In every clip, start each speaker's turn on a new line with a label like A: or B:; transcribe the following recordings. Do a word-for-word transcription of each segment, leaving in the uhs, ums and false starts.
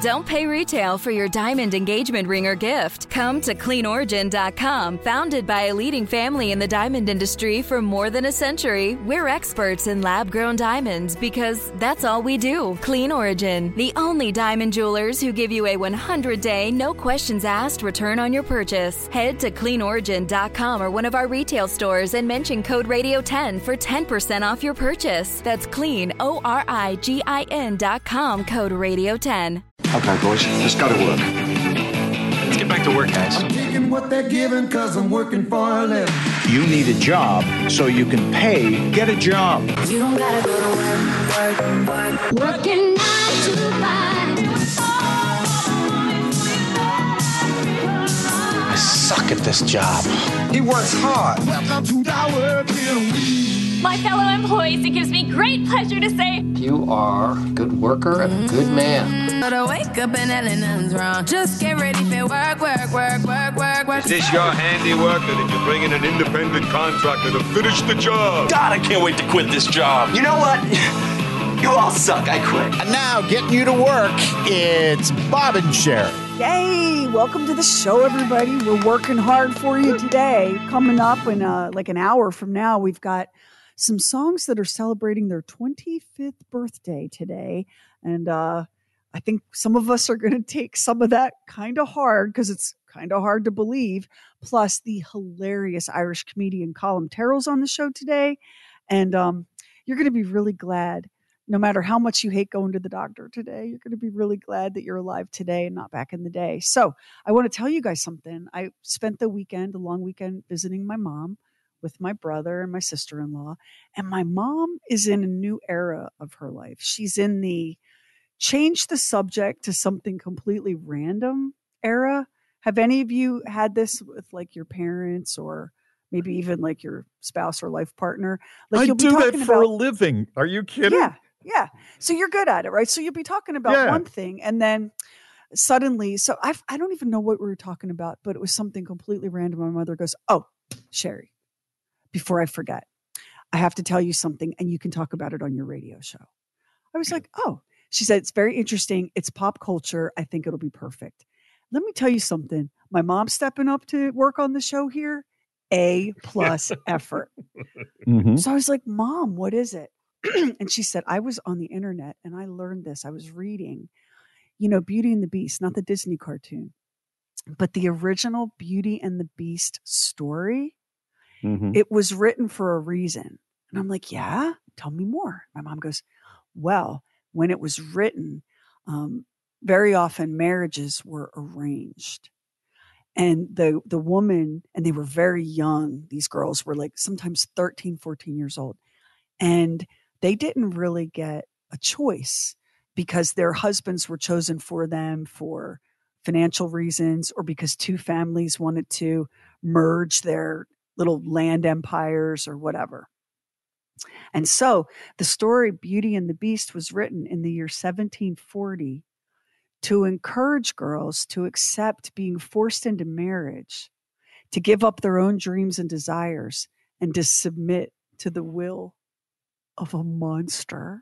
A: Don't pay retail for your diamond engagement ring or gift. Come to clean origin dot com. Founded by a leading family in the diamond industry for more than a century, we're experts in lab-grown diamonds because that's all we do. Clean Origin, the only diamond jewelers who give you a one hundred day, no questions asked return on your purchase. Head to clean origin dot com or one of our retail stores and mention code radio ten for ten percent off your purchase. That's clean, O R I G I N dot com, code radio ten.
B: Okay, boys, let's go to work.
C: Let's get back to work, guys.
D: I'm taking what they're giving because I'm working for a living.
B: You need a job so you can pay. Get a job.
E: You don't gotta go to work, work, work. Working nine to five.
B: I suck at this job.
D: He works hard. Welcome to the working week.
F: My fellow employees, it gives me great pleasure to say
G: you are a good worker and a good man.
E: But I wake up and nothing's wrong. Just get ready for work, work, work, work, work, work.
H: Is this your handiwork, or did you bring in an independent contractor to finish the job?
C: God, I can't wait to quit this job.
I: You know what? You all suck. I quit.
J: And now, getting you to work, it's Bob and Sherry.
K: Yay! Welcome to the show, everybody. We're working hard for you today. Coming up in uh, like an hour from now, we've got some songs that are celebrating their twenty-fifth birthday today. And uh, I think some of us are going to take some of that kind of hard because it's kind of hard to believe. Plus, the hilarious Irish comedian Colm Terrell's on the show today. And um, you're going to be really glad, no matter how much you hate going to the doctor today, you're going to be really glad that you're alive today and not back in the day. So I want to tell you guys something. I spent the weekend, a long weekend, visiting my mom with my brother and my sister-in-law. And my mom is in a new era of her life. She's in the change the subject to something completely random era. Have any of you had this with like your parents or maybe even like your spouse or life partner? Like
J: I
K: you'll
J: do
K: be
J: that
K: talking
J: for
K: about,
J: a living. Are you kidding?
K: Yeah, yeah. So you're good at it, right? So you'll be talking about
J: Yeah.
K: one thing and then suddenly, so I I don't even know what we were talking about, but it was something completely random. My mother goes, "Oh, Sherry, before I forget, I have to tell you something and you can talk about it on your radio show." I was like, "Oh," she said, "it's very interesting. It's pop culture. I think it'll be perfect." Let me tell you something. My mom's stepping up to work on the show here. A plus effort.
J: Mm-hmm.
K: So I was like, "Mom, what is it?" And she said, "I was on the internet and I learned this. I was reading, you know, Beauty and the Beast, not the Disney cartoon, but the original Beauty and the Beast story.
J: Mm-hmm.
K: It was written for a reason." And I'm like, "Yeah, tell me more." My mom goes, "Well, when it was written, um, very often marriages were arranged. And the, the woman, and they were very young. These girls were like sometimes thirteen, fourteen years old. And they didn't really get a choice because their husbands were chosen for them for financial reasons or because two families wanted to merge their little land empires or whatever. And so the story Beauty and the Beast was written in the year seventeen forty to encourage girls to accept being forced into marriage, to give up their own dreams and desires, and to submit to the will of a monster.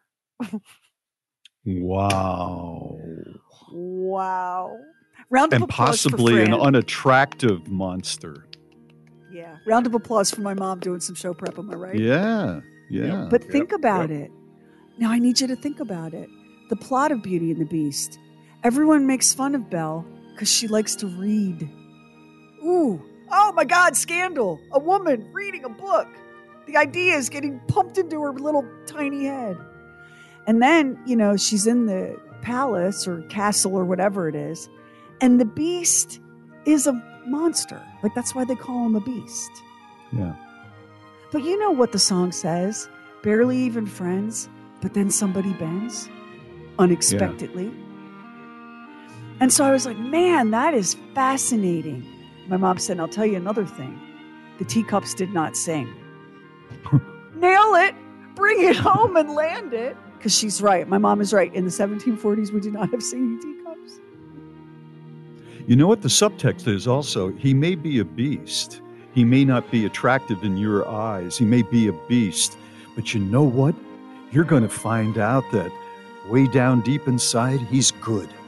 J: Wow.
K: Wow. Round of
J: And
K: applause
J: possibly
K: for
J: an
K: Fran.
J: unattractive monster.
K: Yeah. Round of applause for my mom doing some show prep. Am I right?
J: Yeah. Yeah.
K: But think
J: Yep,
K: about
J: yep.
K: it. Now, I need you to think about it. The plot of Beauty and the Beast. Everyone makes fun of Belle because she likes to read. Ooh. Oh, my God. Scandal. A woman reading a book. The idea is getting pumped into her little tiny head. And then, you know, she's in the palace or castle or whatever it is. And the beast is a monster. Like, that's why they call him a beast.
J: Yeah.
K: But you know what the song says? Barely even friends, but then somebody bends unexpectedly. Yeah. And so I was like, man, that is fascinating. My mom said, I'll tell you another thing. The teacups did not sing. Nail it. Bring it home and land it. Because she's right. My mom is right. In the seventeen forties, we did not have singing teacups.
J: You know what the subtext is also? He may be a beast. He may not be attractive in your eyes. He may be a beast. But you know what? You're going to find out that way down deep inside, he's good.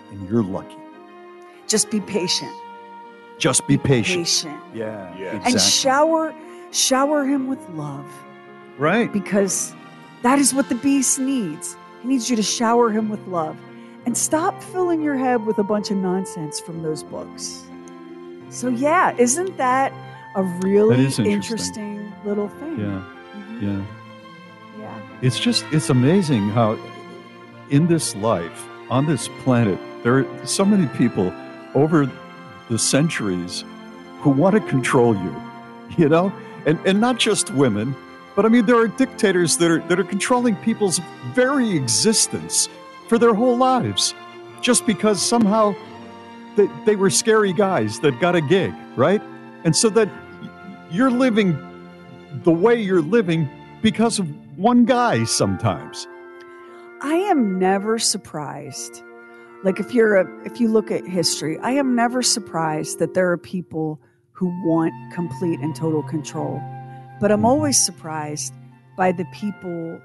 J: and you're lucky.
K: Just be patient.
J: Just be patient.
K: Patient.
J: Yeah. yeah.
K: And
J: exactly.
K: shower, shower him with love.
J: Right.
K: Because that is what the beast needs. He needs you to shower him with love. And stop filling your head with a bunch of nonsense from those books. So yeah, isn't that a really
J: interesting.
K: interesting little thing?
J: Yeah.
K: Mm-hmm.
J: Yeah.
K: Yeah.
J: It's just, it's amazing how in this life, on this planet, there are so many people over the centuries who want to control you, you know? And and not just women, but I mean, there are dictators that are that are controlling people's very existence for their whole lives, just because somehow they, they were scary guys that got a gig, right? And so that you're living the way you're living because of one guy sometimes.
K: I am never surprised. Like if you're a, if you look at history, I am never surprised that there are people who want complete and total control. But I'm always surprised by the people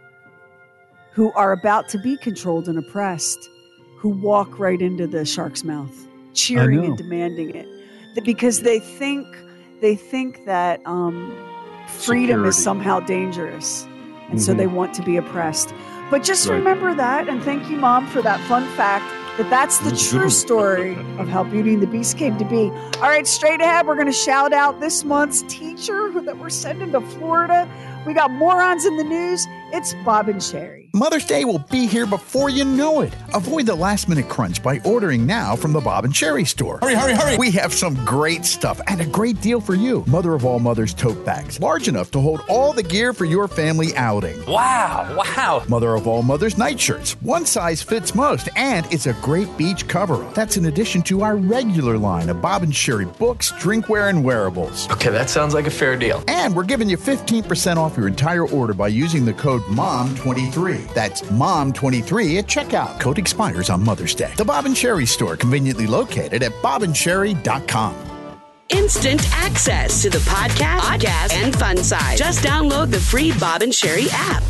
K: who are about to be controlled and oppressed, who walk right into the shark's mouth, cheering and demanding it, because they think they think that um, freedom Security. is somehow dangerous, and mm-hmm. so they want to be oppressed. But just right. remember that, and thank you, Mom, for that fun fact, that that's the true story of how Beauty and the Beast came to be. All right, straight ahead, we're going to shout out this month's teacher who, that we're sending to Florida. We got morons in the news. It's Bob and Sherry.
L: Mother's Day will be here before you know it. Avoid the last-minute crunch by ordering now from the Bob and Sherry store. Hurry, hurry, hurry! We have some great stuff and a great deal for you. Mother of all mothers tote bags, large enough to hold all the gear for your family outing.
C: Wow, wow!
L: Mother of all mothers nightshirts. One size fits most, and it's a great beach cover-up. That's in addition to our regular line of Bob and Sherry books, drinkware, and wearables.
C: Okay, that sounds like a fair deal.
L: And we're giving you fifteen percent off your entire order by using the code mom twenty-three. That's mom twenty-three at checkout. Code expires on Mother's Day. The Bob and Sherry store, conveniently located at bob and sherry dot com.
M: Instant access to the podcast, podcast, and fun side. Just download the free Bob and Sherry app.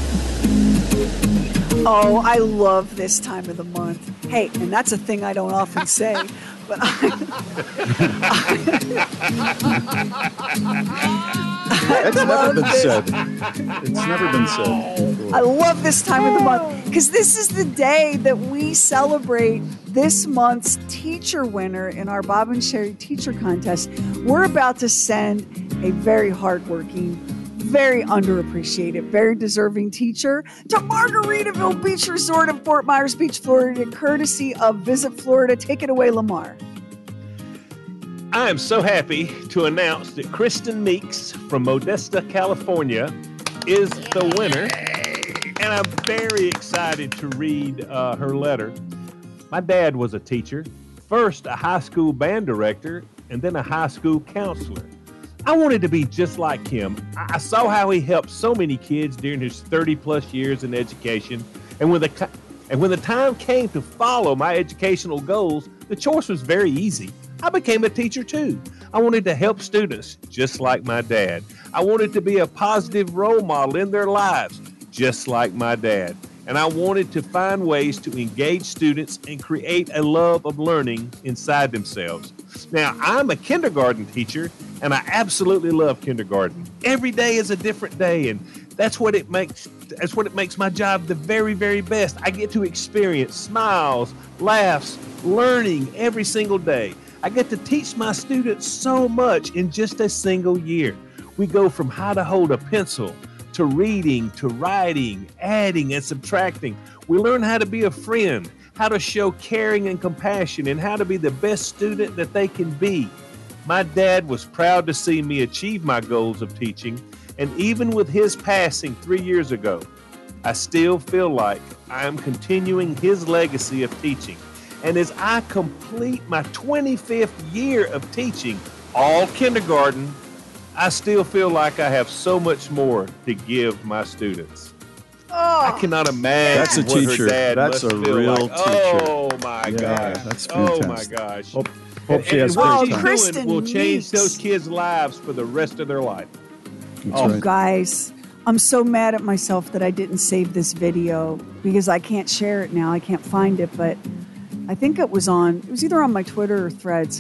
K: Oh, I love this time of the month. Hey, and that's a thing I don't often say. But I,
J: It's never been this. said. It's never been said.
K: I love this time of the month because this is the day that we celebrate this month's teacher winner in our Bob and Sherry teacher contest. We're about to send a very hardworking, very underappreciated, very deserving teacher to Margaritaville Beach Resort in Fort Myers Beach, Florida, courtesy of Visit Florida. Take it away, Lamar.
N: I am so happy to announce that Kristen Meeks from Modesta, California is the winner. And I'm very excited to read uh, her letter. My dad was a teacher, first a high school band director, and then a high school counselor. I wanted to be just like him. I saw how he helped so many kids during his thirty plus years in education. And when the, and when the time came to follow my educational goals, the choice was very easy. I became a teacher too. I wanted to help students just like my dad. I wanted to be a positive role model in their lives just like my dad. And I wanted to find ways to engage students and create a love of learning inside themselves. Now, I'm a kindergarten teacher, and I absolutely love kindergarten. Every day is a different day, and that's what it makes that's what it makes my job the very, very best. I get to experience smiles, laughs, learning every single day. I get to teach my students so much in just a single year. We go from how to hold a pencil to reading, to writing, adding, and subtracting. We learn how to be a friend, how to show caring and compassion, and how to be the best student that they can be. My dad was proud to see me achieve my goals of teaching, and even with his passing three years ago, I still feel like I am continuing his legacy of teaching. And as I complete my twenty-fifth year of teaching all kindergarten, I still feel like I have so much more to give my students. Oh, I cannot imagine
J: that's a
N: what
J: teacher.
N: her dad
J: That's
N: must
J: a
N: feel
J: real
N: like.
J: teacher.
N: Oh my
J: yeah,
N: gosh!
J: That's
N: oh
J: fantastic.
N: my gosh!
J: Hope, hope
N: and,
J: she has
N: and what
J: great
N: she's
J: time.
K: Kristen
N: doing will change
K: Meeks.
N: those kids' lives for the rest of their life.
J: That's
K: Oh,
J: right.
K: guys, I'm so mad at myself that I didn't save this video because I can't share it now. I can't find it, but I think it was on, it was either on my Twitter or Threads.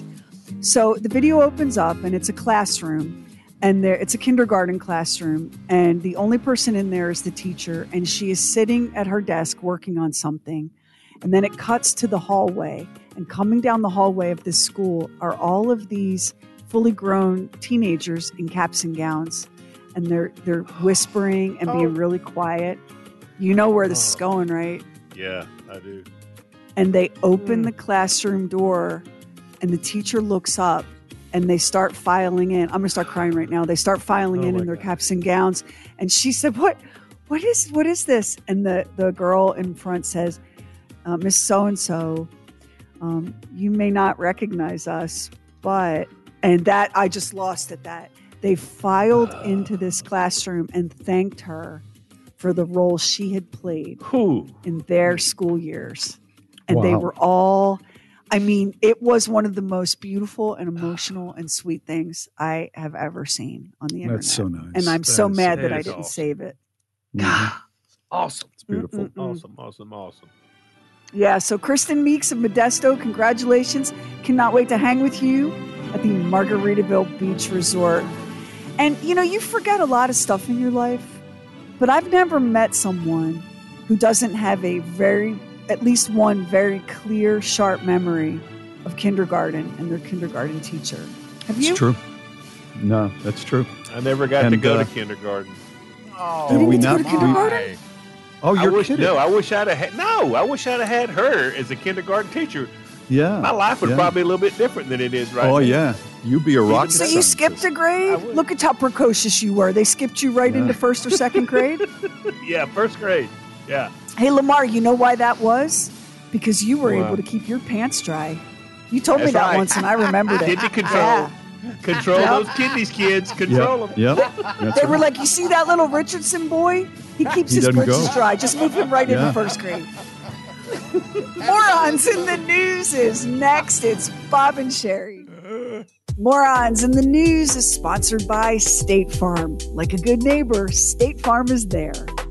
K: So the video opens up and it's a classroom, and there it's a kindergarten classroom, and the only person in there is the teacher, and she is sitting at her desk working on something. And then it cuts to the hallway, and coming down the hallway of this school are all of these fully grown teenagers in caps and gowns, and they're they're whispering and being really quiet. You know where this is going, right?
N: Yeah, I do.
K: And they open the classroom door, and the teacher looks up, and they start filing in. I'm going to start crying right now. They start filing
N: Oh
K: in
N: my
K: in their
N: God.
K: caps and gowns. And she said, what, what is, what is this? And the, the girl in front says, uh, Miss So-and-so, um, you may not recognize us, but, and that, I just lost at that. They filed into this classroom and thanked her for the role she had played
N: Who?
K: in their school years. And they
J: Wow.
K: were all, I mean, it was one of the most beautiful and emotional and sweet things I have ever seen on the internet.
J: That's so nice.
K: And I'm
N: That
K: so
N: is-
K: mad
N: that
K: that I
N: is
K: didn't
N: awesome.
K: save it.
J: Mhm.
N: Awesome.
J: It's beautiful.
K: Mm-mm-mm.
N: Awesome, awesome, awesome.
K: Yeah, so Kristen Meeks of Modesto, congratulations. Cannot wait to hang with you at the Margaritaville Beach Resort. And, you know, you forget a lot of stuff in your life, but I've never met someone who doesn't have a very, at least one very clear, sharp memory of kindergarten and their kindergarten teacher. Have you?
J: It's true. No, that's true.
N: I never got to
J: And,
N: go
J: uh,
N: to kindergarten.
K: You
J: And
K: didn't
J: we
K: get to go
J: not-
K: to kindergarten?
N: Why?
J: Oh,
N: I
J: you're
N: wish,
J: kidding.
N: no, I wish I'd have had, no, I wish I'd have had her as a kindergarten teacher.
J: Yeah.
N: My life would
J: yeah.
N: probably be a little bit different than it is right
J: Oh,
N: now.
J: yeah. You'd be a rock
K: So you skipped a grade?
N: would.
K: Look at how precocious you were. They skipped you right
J: Yeah.
K: into first or second grade?
N: Yeah, first grade. Yeah.
K: Hey, Lamar, you know why that was? Because you were
N: Wow.
K: able to keep your pants dry. You told me
N: That's
K: that
N: right.
K: once, and I remembered it.
N: Kidney control.
K: Yeah.
N: Control
K: Yep.
N: those kidneys, kids. Control
J: Yep.
N: them.
J: Yep. That's
K: They were
J: right.
K: like, you see that little Richardson boy? He keeps
J: He
K: his
J: doesn't
K: britches
J: go.
K: dry. Just move him right
J: Yeah.
K: into first grade. Morons in the News is next. It's Bob and Sherry. Morons in the News is sponsored by State Farm. Like a good neighbor, State Farm is there.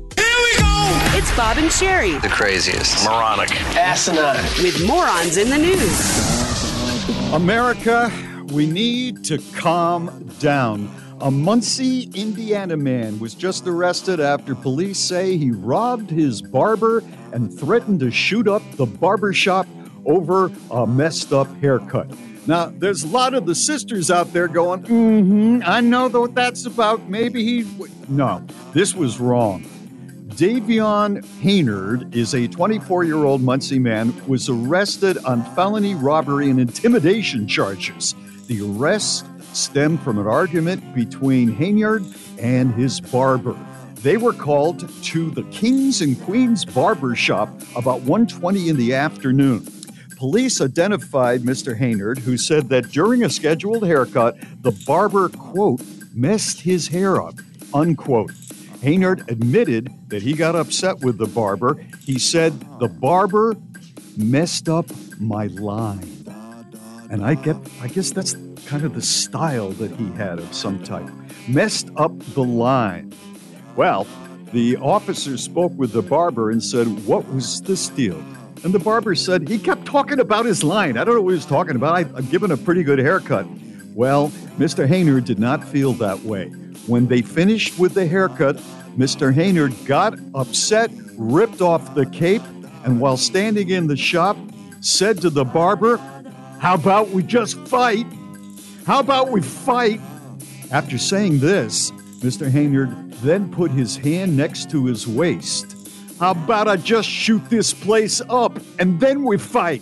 M: It's Bob and Sherry
C: The craziest. Moronic.
I: Asinine.
M: with Morons in the News.
J: America, we need to calm down. A Muncie, Indiana man was just arrested after police say he robbed his barber and threatened to shoot up the barber shop over a messed up haircut. Now, there's a lot of the sisters out there going, mm-hmm, I know what that's about. Maybe he... W-. No, this was wrong. Davion Haynard is a twenty-four-year-old Muncie man who was arrested on felony robbery and intimidation charges. The arrest stemmed from an argument between Haynard and his barber. They were called to the Kings and Queens barber shop about one twenty in the afternoon. Police identified Mister Haynard, who said that during a scheduled haircut, the barber, quote, messed his hair up, unquote. Haynard admitted that he got upset with the barber. He said, the barber messed up my line. And I get, I guess that's kind of the style that he had of some type. Messed up the line. Well, the officer spoke with the barber and said, what was this deal? And the barber said, he kept talking about his line. I don't know what he was talking about. I, I'm giving a pretty good haircut. Well, Mister Haynard did not feel that way. When they finished with the haircut, Mister Haynard got upset, ripped off the cape, and while standing in the shop, said to the barber, how about we just fight? How about we fight? After saying this, Mister Haynard then put his hand next to his waist. How about I just shoot this place up and then we fight?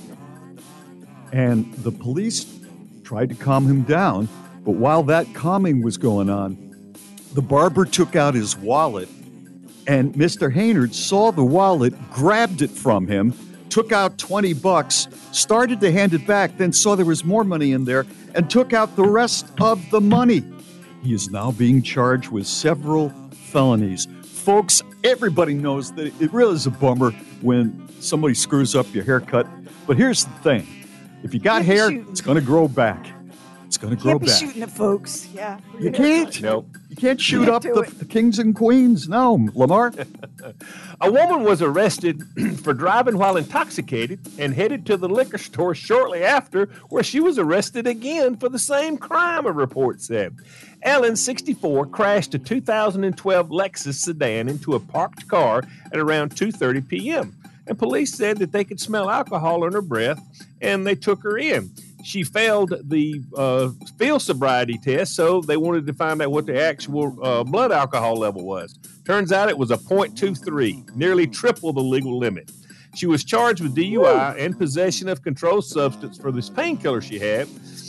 J: And the police tried to calm him down, but while that calming was going on, the barber took out his wallet, and Mister Haynard saw the wallet, grabbed it from him, took out twenty bucks, started to hand it back, then saw there was more money in there, and took out the rest of the money. He is now being charged with several felonies. Folks, everybody knows that it really is a bummer when somebody screws up your haircut. But here's the thing. If you got
K: Yeah,
J: hair,
K: shoot.
J: it's going to grow back. It's going to grow
K: Can't be
J: back.
K: shooting at folks. Yeah.
J: You can't.
N: Nope.
J: You can't shoot
K: Can't
J: up
K: do
J: the,
K: it.
J: the kings and queens. No, Lamar.
N: A woman was arrested for driving while intoxicated and headed to the liquor store shortly after, where she was arrested again for the same crime, a report said. Ellen, sixty-four, crashed a two thousand twelve Lexus sedan into a parked car at around two thirty p.m. And police said that they could smell alcohol on her breath, and they took her in. She failed the uh, field sobriety test, so they wanted to find out what the actual uh, blood alcohol level was. Turns out it was a point two three, nearly triple the legal limit. She was charged with D U I and possession of controlled substance for this painkiller she had.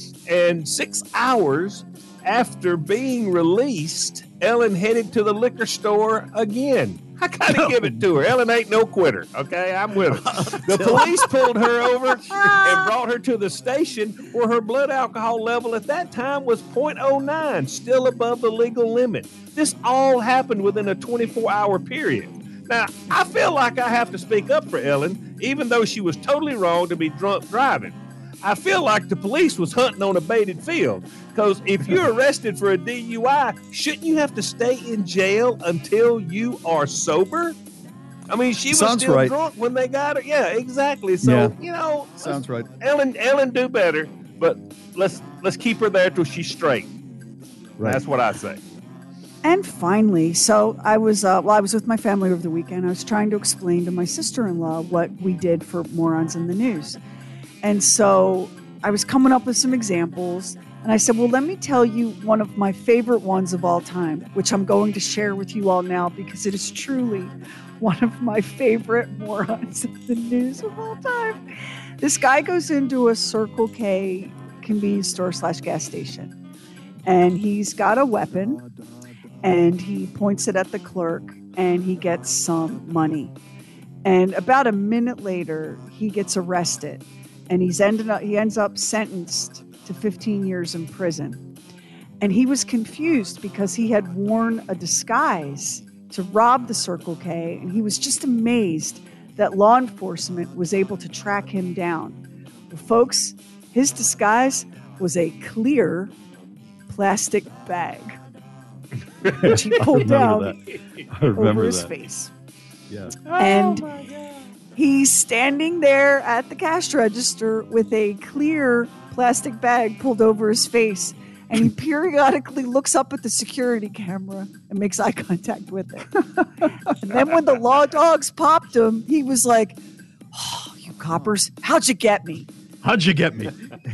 N: And six hours after being released, Ellen headed to the liquor store again. I gotta give it to her. Ellen ain't no quitter. Okay, I'm with her. The police pulled her over and brought her to the station, where her blood alcohol level at that time was point oh nine, still above the legal limit. This all happened within a twenty-four hour period. Now, I feel like I have to speak up for Ellen, even though she was totally wrong to be drunk driving. I feel like the police was hunting on a baited field, because if you're arrested for a D U I, shouldn't you have to stay in jail until you are sober? I mean, she was
J: Sounds
N: still
J: right.
N: drunk when they got her. Yeah, exactly. So,
J: Yeah.
N: you know,
J: Sounds right.
N: Ellen, Ellen, do better, but let's let's keep her there till she's straight.
J: Right.
N: That's what I say.
K: And finally, so I was, uh, well, I was with my family over the weekend. I was trying to explain to my sister-in-law what we did for Morons in the News. And so I was coming up with some examples, and I said, well, let me tell you one of my favorite ones of all time, which I'm going to share with you all now because it is truly one of my favorite morons in the news of all time. This guy goes into a Circle K convenience store slash gas station, and he's got a weapon, and he points it at the clerk, and he gets some money. And about a minute later, he gets arrested. And he's ended up, he ends up sentenced to fifteen years in prison. And he was confused because he had worn a disguise to rob the Circle K. And he was just amazed that law enforcement was able to track him down. Well, folks, his disguise was a clear plastic bag, which he pulled down over his
J: that.
K: face.
J: Yeah.
K: And he's standing there at the cash register with a clear plastic bag pulled over his face. And he periodically looks up at the security camera and makes eye contact with it. And then when the law dogs popped him, he was like, oh, you coppers, how'd you get me?
J: How'd you get me?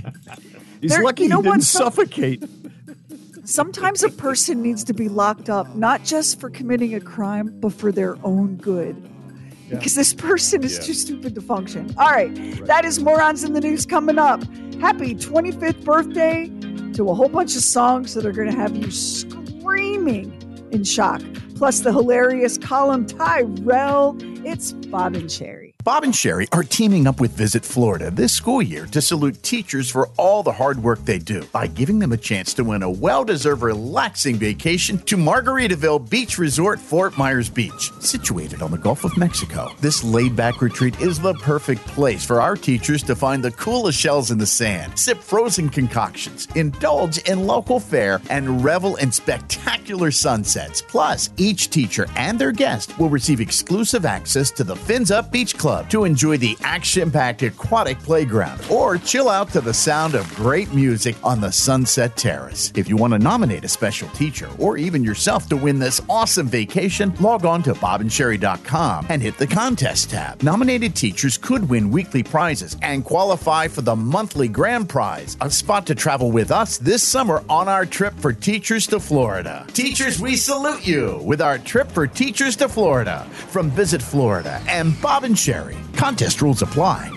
J: He's
K: There-
J: lucky
K: you know
J: he didn't
K: what? Some-
J: suffocate.
K: Sometimes a person needs to be locked up, not just for committing a crime, but for their own good.
J: Yeah.
K: Because this person is
N: Yeah.
K: too stupid to function. All right, that is Morons in the News coming up. Happy twenty-fifth birthday to a whole bunch of songs that are going to have you screaming in shock. Plus the hilarious column Tyrell. It's Bob and Sherry.
L: Bob and Sherry are teaming up with Visit Florida this school year to salute teachers for all the hard work they do by giving them a chance to win a well-deserved relaxing vacation to Margaritaville Beach Resort, Fort Myers Beach. Situated on the Gulf of Mexico, this laid-back retreat is the perfect place for our teachers to find the coolest shells in the sand, sip frozen concoctions, indulge in local fare, and revel in spectacular sunsets. Plus, each teacher and their guest will receive exclusive access to the Fins Up Beach Club to enjoy the action-packed aquatic playground or chill out to the sound of great music on the Sunset Terrace. If you want to nominate a special teacher or even yourself to win this awesome vacation, log on to bob and sherry dot com and hit the contest tab. Nominated teachers could win weekly prizes and qualify for the monthly grand prize, a spot to travel with us this summer on our trip for teachers to Florida. Teachers, we salute you with our trip for teachers to Florida from Visit Florida and Bob and Sherry. Contest rules apply.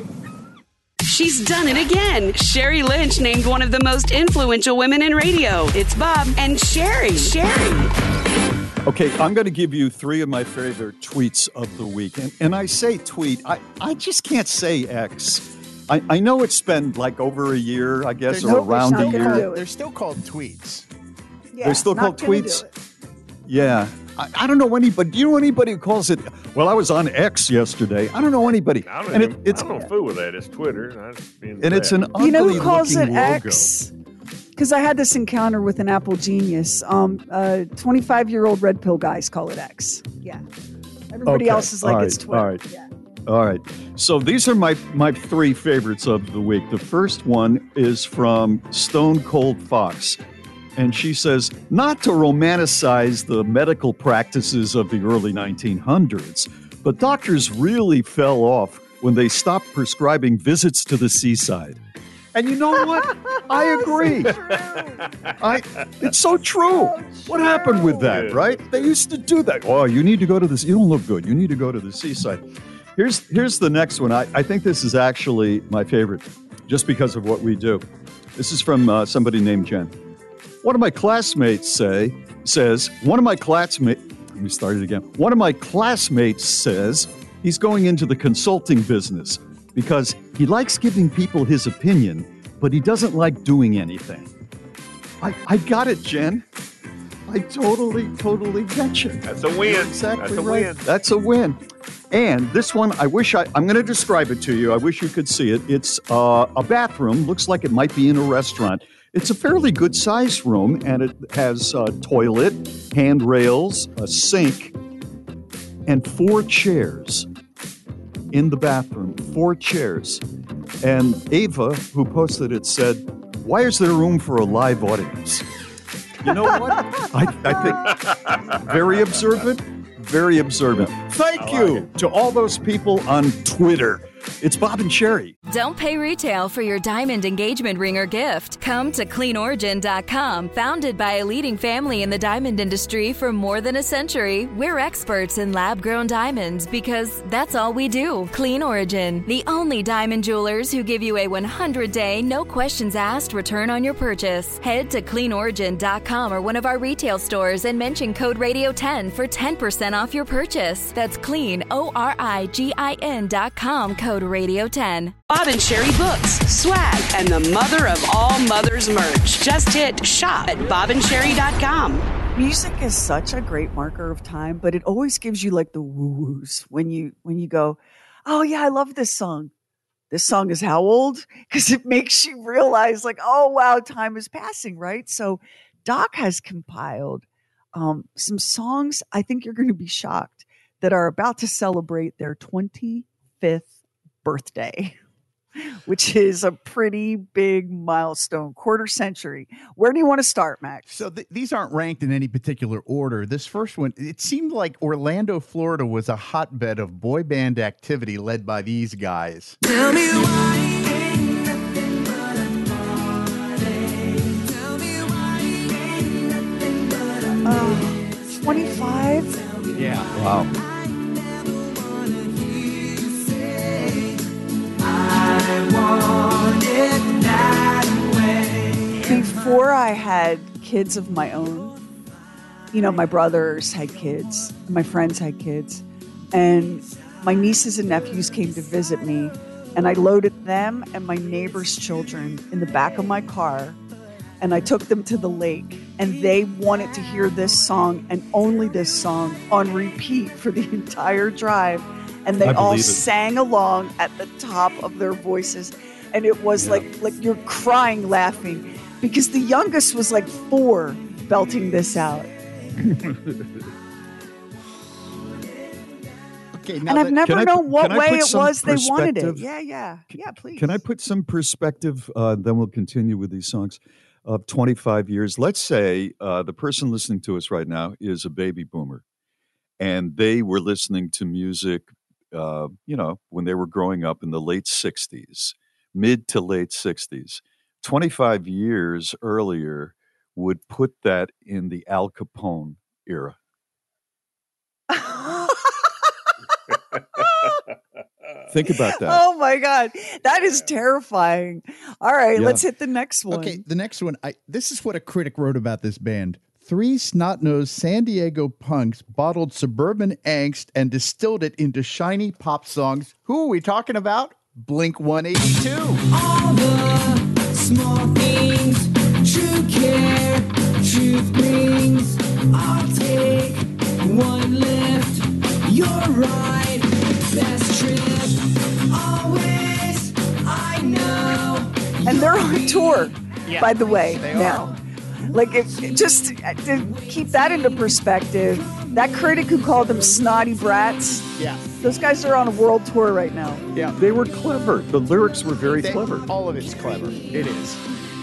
M: She's done it again. Sherry Lynch named one of the most influential women in radio. It's Bob and Sherry. Sherry.
J: Okay, I'm going to give you three of my favorite tweets of the week. And, and I say tweet, I, I just can't say X. I, I know it's been like over a year, I guess,
L: They're
J: or
L: no-
J: around
K: they're
J: a
K: not gonna
J: year.
K: do it.
L: They're still called tweets.
K: Yeah,
J: They're still
K: not
J: called
K: gonna do
J: tweets?
K: it.
J: Yeah. I, I don't know anybody. Do you know anybody who calls it? Well, I was on X yesterday. I don't know anybody.
N: I don't,
J: and
N: even,
J: it, it's
N: I don't fool with that. It's Twitter. I just being
J: and it's
N: bad.
J: an ugly
K: You know who calls it
J: looking logo.
K: X? because I had this encounter with an Apple genius. Um, uh, twenty-five-year-old red pill guys call it X. Yeah. Everybody
J: Okay.
K: else is like,
J: All right.
K: it's Twitter.
J: All right.
K: Yeah.
J: All right. So these are my, my three favorites of the week. The first one is from Stone Cold Fox. And she says, not to romanticize the medical practices of the early nineteen hundreds, but doctors really fell off when they stopped prescribing visits to the seaside. And you know what? I agree. I, it's so true. What happened with that, right? They used to do that. Oh, you need to go to this. You don't look good. You need to go to the seaside. Here's here's the next one. I, I think this is actually my favorite, just because of what we do. This is from uh, somebody named Jen. One of my classmates say says one of my classmates. Let me start it again. One of my classmates says he's going into the consulting business because he likes giving people his opinion, but he doesn't like doing anything. I I got it, Jen. I totally, totally get you.
N: That's a win.
J: You're exactly
N: That's a
J: right.
N: win.
J: That's a win. And this one, I wish I, I'm going to describe it to you. I wish you could see it. It's uh, a bathroom. Looks like it might be in a restaurant. It's a fairly good sized room, and it has a toilet, handrails, a sink, and four chairs in the bathroom. Four chairs. And Ava, who posted it, said, "Why is there room for a live audience?" You know what? I, I think very observant, very observant. Thank
N: I
J: you
N: like
J: to all those people on Twitter. It's Bob and Sherry.
A: Don't pay retail for your diamond engagement ring or gift. Come to clean origin dot com. Founded by a leading family in the diamond industry for more than a century, we're experts in lab-grown diamonds because that's all we do. Clean Origin, the only diamond jewelers who give you a one hundred day, no questions asked return on your purchase. Head to clean origin dot com or one of our retail stores and mention code radio ten for ten percent off your purchase. That's clean, O R I G I N dot com, code radio ten.
M: Bob and Sherry books, swag, and the mother of all mothers merch. Just hit shop at bob and sherry dot com.
K: Music is such a great marker of time, but it always gives you like the woo-woos when you when you go, oh yeah, I love this song. This song is how old? Because it makes you realize like, oh wow, time is passing, right? So Doc has compiled um, some songs I think you're going to be shocked that are about to celebrate their twenty-fifth birthday, which is a pretty big milestone, quarter century. Where do you want to start, Max?
L: So th- these aren't ranked in any particular order. This first one, it seemed like Orlando, Florida was a hotbed of boy band activity led by these guys.
E: Tell me why.
K: Uh, twenty-five?
L: Yeah.
J: Wow.
K: Before I had kids of my own, you know, my brothers had kids, my friends had kids, and my nieces and nephews came to visit me, and I loaded them and my neighbor's children in the back of my car, and I took them to the lake, and they wanted to hear this song and only this song on repeat for the entire drive, and they all sang along at the top of their voices, and it was yeah. like like you're crying laughing because the youngest was like four belting this out.
L: Okay, now
K: and I've
L: that,
K: never
J: I,
K: known what way it
J: was
K: they wanted it. Yeah, yeah, yeah, please.
J: Can I put some perspective? Uh, then we'll continue with these songs. Of twenty-five years, let's say uh, the person listening to us right now is a baby boomer, and they were listening to music, uh, you know, when they were growing up in the late sixties, mid to late sixties. twenty-five years earlier would put that in the Al Capone era. Think about that.
K: Oh my God. That is terrifying. All right,
J: Yeah.
K: let's hit the next one.
L: Okay, the next one. I this is what a critic wrote about this band. Three snot-nosed San Diego punks bottled suburban angst and distilled it into shiny pop songs. Who are we talking about? Blink one eighty-two.
E: All the small things, true care, truth brings. I'll take one lift. You're right, best trip. Always, I know.
K: And they're on tour. Yeah, by the way, now. Are. Like, if, just to keep that into perspective, that critic who called them snotty brats,
L: yeah,
K: those guys are on a world tour right now.
J: Yeah, they were clever. The lyrics were very
L: they,
J: clever.
L: All of it's clever. It is.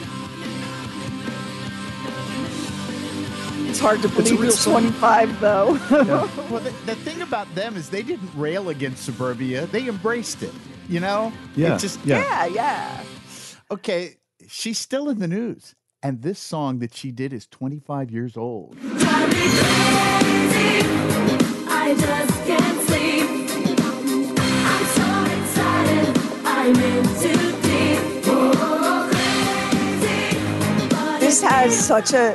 K: It's hard to believe it's, it's twenty-five, though.
L: Yeah. Well, the, the thing about them is they didn't rail against suburbia. They embraced it, you know?
J: Yeah,
L: it just,
K: yeah, yeah. yeah.
L: Okay, she's still in the news. And this song that she did is twenty-five years old.
E: I just can't sleep. I'm so excited. I'm in too deep. Oh, crazy.
K: This has such a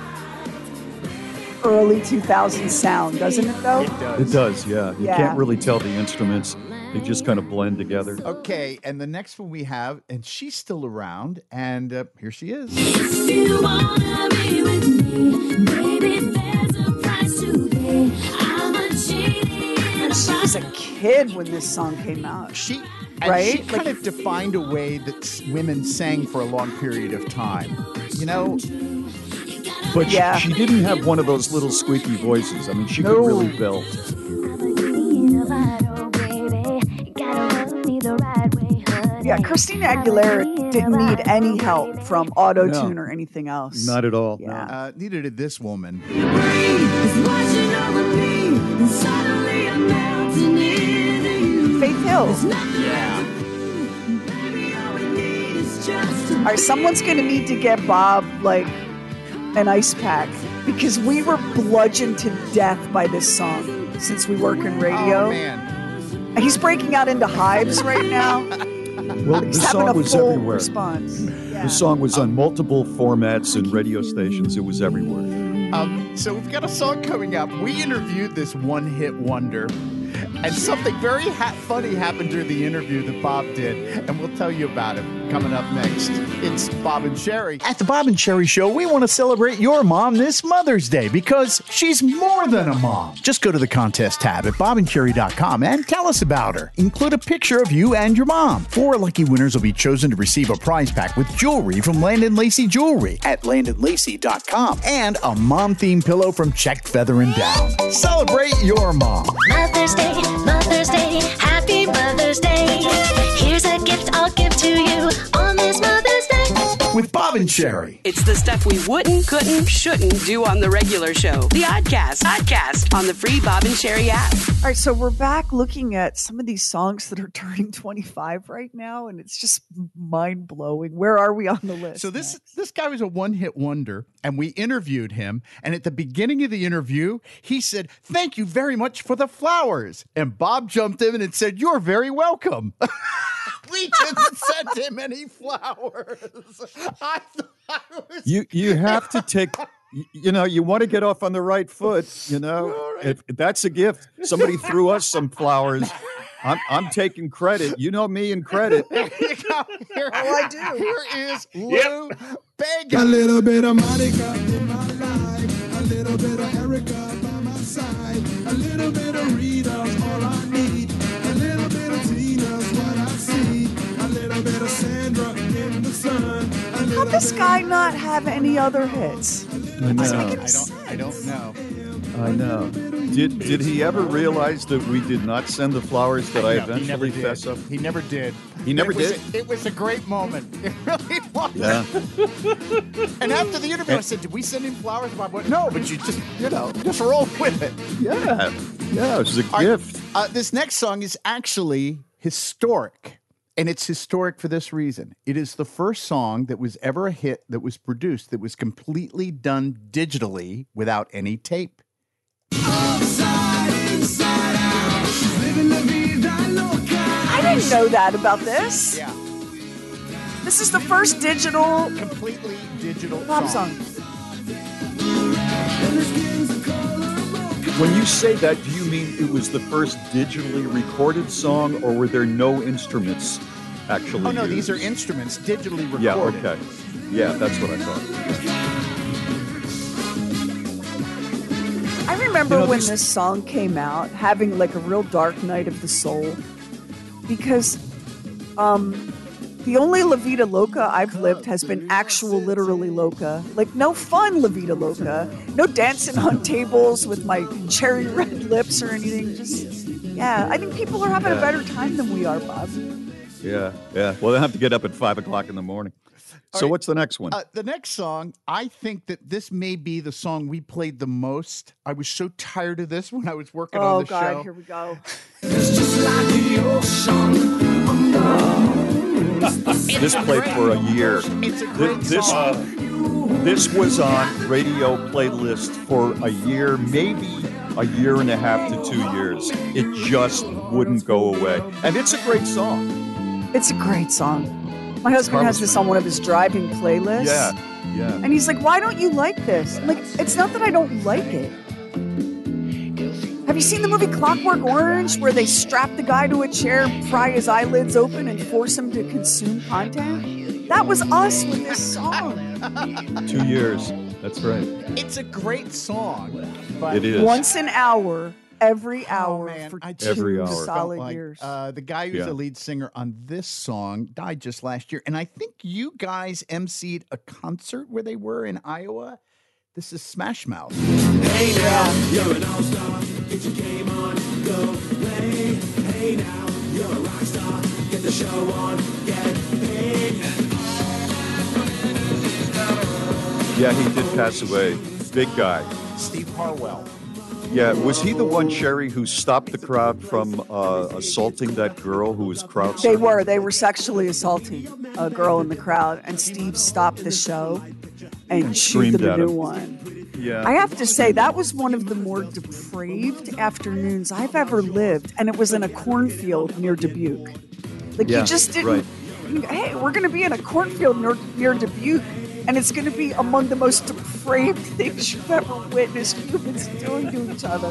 K: early two thousands sound, doesn't it, though?
L: It does.
J: It does, yeah. You
K: yeah.
J: can't really tell the instruments. They just kind of blend together.
L: Okay, and the next one we have, and she's still around, and uh, here she is.
E: If you wanna be with me, baby, there's a price to pay. I'm a cheating.
K: She was a kid when this song came out.
L: She, and
K: right?
L: She kind like, of defined a way that women sang for a long period of time. You know?
J: But
K: yeah.
J: she, she didn't have one of those little squeaky voices. I mean, she
K: no.
J: could really belt.
K: Yeah, Christina Aguilera didn't need any help from auto-tune
J: no.
K: or anything else.
J: Not at all.
K: Yeah.
J: No.
L: Uh, neither did this woman.
K: Faith Hill.
L: Yeah.
K: All right, someone's going to need to get Bob, like, an ice pack because we were bludgeoned to death by this song since we work in radio.
L: Oh, man.
K: He's breaking out into hives right now.
J: Well,
K: He's
J: the
K: having
J: song
K: a
J: was
K: full
J: everywhere.
K: response. Yeah.
J: The song was on multiple formats and radio stations. It was everywhere.
L: Um, so we've got a song coming up. We interviewed this one-hit wonder, and something very ha- funny happened during the interview that Bob did, and we'll tell you about it coming up next. It's Bob and Sherry. At the Bob and Sherry Show, we want to celebrate your mom this Mother's Day because she's more than a mom. Just go to the contest tab at bob and sherry dot com and tell us about her. Include a picture of you and your mom. Four lucky winners will be chosen to receive a prize pack with jewelry from Landon Lacey Jewelry at landon lacey dot com and a mom-themed pillow from Check Feather and Down. Celebrate your mom.
E: Mother's Day, Mother's Day, happy Mother's Day. Here's a gift I'll give to you on this Mother's Day.
L: With Bob and Sherry.
M: It's the stuff we wouldn't, couldn't, shouldn't do on the regular show. The Oddcast. Oddcast on the free Bob and Sherry app.
K: All right, so we're back looking at some of these songs that are turning twenty-five right now, and it's just mind-blowing. Where are we on the list?
L: So this
K: next?
L: this guy was a one-hit wonder, and we interviewed him, and at the beginning of the interview, he said, "Thank you very much for the flowers." And Bob jumped in and said, "You're very welcome." We didn't send him any flowers. I thought it was
J: You you have to take, you know, you want to get off on the right foot, you know. If, if that's a gift. Somebody threw us some flowers. I'm I'm taking credit. You know me and credit.
L: Here you go. Here,
K: oh, I do.
L: Here is Lou
N: Yep.
L: Bega.
D: A little bit of Monica in my life, a little bit of Erica by my side, a little bit of Rita's all I need, a little bit of Tina's what I see, a little bit of Sandra in the sun.
K: How does this guy not have any other hits?
J: I know.
L: I don't, I don't know.
J: I know. Did did he ever realize that we did not send the flowers that I,
L: No, he never
J: eventually
L: did.
J: fess up?
L: He never did.
J: He never
L: it was
J: did?
L: A, it was a great moment. It really was.
J: Yeah.
L: And after the interview, I said, "Did we send him flowers?" Bob went, "No, but you just, you know, just roll with it."
J: Yeah. Yeah, it was a
L: All right,
J: gift.
L: uh, this next song is actually historic. And it's historic for this reason. It is the first song that was ever a hit that was produced that was completely done digitally without any tape.
D: Upside, inside out, living la vida loca.
K: I didn't know that about this.
L: Yeah.
K: This is the first digital
L: Completely digital
K: pop
L: song.
K: song.
J: When you say that, do you mean it was the first digitally recorded song, or were there no instruments actually
L: Oh, no,
J: used?
L: these are instruments digitally recorded.
J: Yeah, okay. Yeah, that's what I thought.
K: I remember
J: You know,
K: when
J: these-
K: this song came out, having like a real dark night of the soul, because um, The only La Vida Loca I've lived has been actual, literally Loca. Like, no fun La Vida Loca. No dancing on tables with my cherry red lips or anything. Just, yeah, I think people are having
J: Yeah.
K: a better time than we are, Bob.
J: Yeah, yeah. Well, they have to get up at five o'clock in the morning.
L: All
J: So
L: right.
J: what's the next one?
L: Uh, the next song, I think that this may be the song we played the most. I was so tired of this when I was working
K: Oh,
L: on the
K: God,
L: show.
K: here we go.
J: This played for a year.
L: It's a
J: Th-
L: great
J: This,
L: song.
J: this was on radio playlist for a year, maybe a year and a half to two years. It just wouldn't go away. And it's a great song.
K: It's a great song. My husband has this on one of his driving playlists.
J: Yeah, yeah.
K: And he's like, why don't you like this? I'm like, it's not that I don't like it. Have you seen the movie Clockwork Orange where they strap the guy to a chair, pry his eyelids open, and force him to consume content? That was us with this song.
J: Two years. That's right.
L: It's a great song. But
J: It is.
K: Once an hour, every
L: Oh,
K: hour
L: man,
K: for
L: I
K: two
L: just
J: Every hour.
L: felt
K: solid
L: like,
K: years.
L: Uh, the guy who's
J: Yeah.
L: the lead singer on this song died just last year. And I think you guys emceed a concert where they were in Iowa. This is Smash Mouth.
D: Hey now, you're an all-star. Get your game on, go play. Hey now, you're a rock star. Get the show on, get paid.
J: Yeah, he did pass away. Big guy.
L: Steve Harwell.
J: Yeah, was he the one, Sherry, who stopped the crowd from uh, assaulting that girl who was crowd surfing?
K: They were. They were sexually assaulting a girl in the crowd, and Steve stopped the show and chewed
J: Screamed
K: them a
J: at
K: new
J: him.
K: one.
J: Yeah.
K: I have to say, that was one of the more depraved afternoons I've ever lived, and it was in a cornfield near Dubuque. Like,
J: Yeah,
K: you just didn't,
J: right.
K: you- hey, we're going to be in a cornfield near, near Dubuque, and it's going to be among the most depraved things you've ever witnessed humans doing to each other.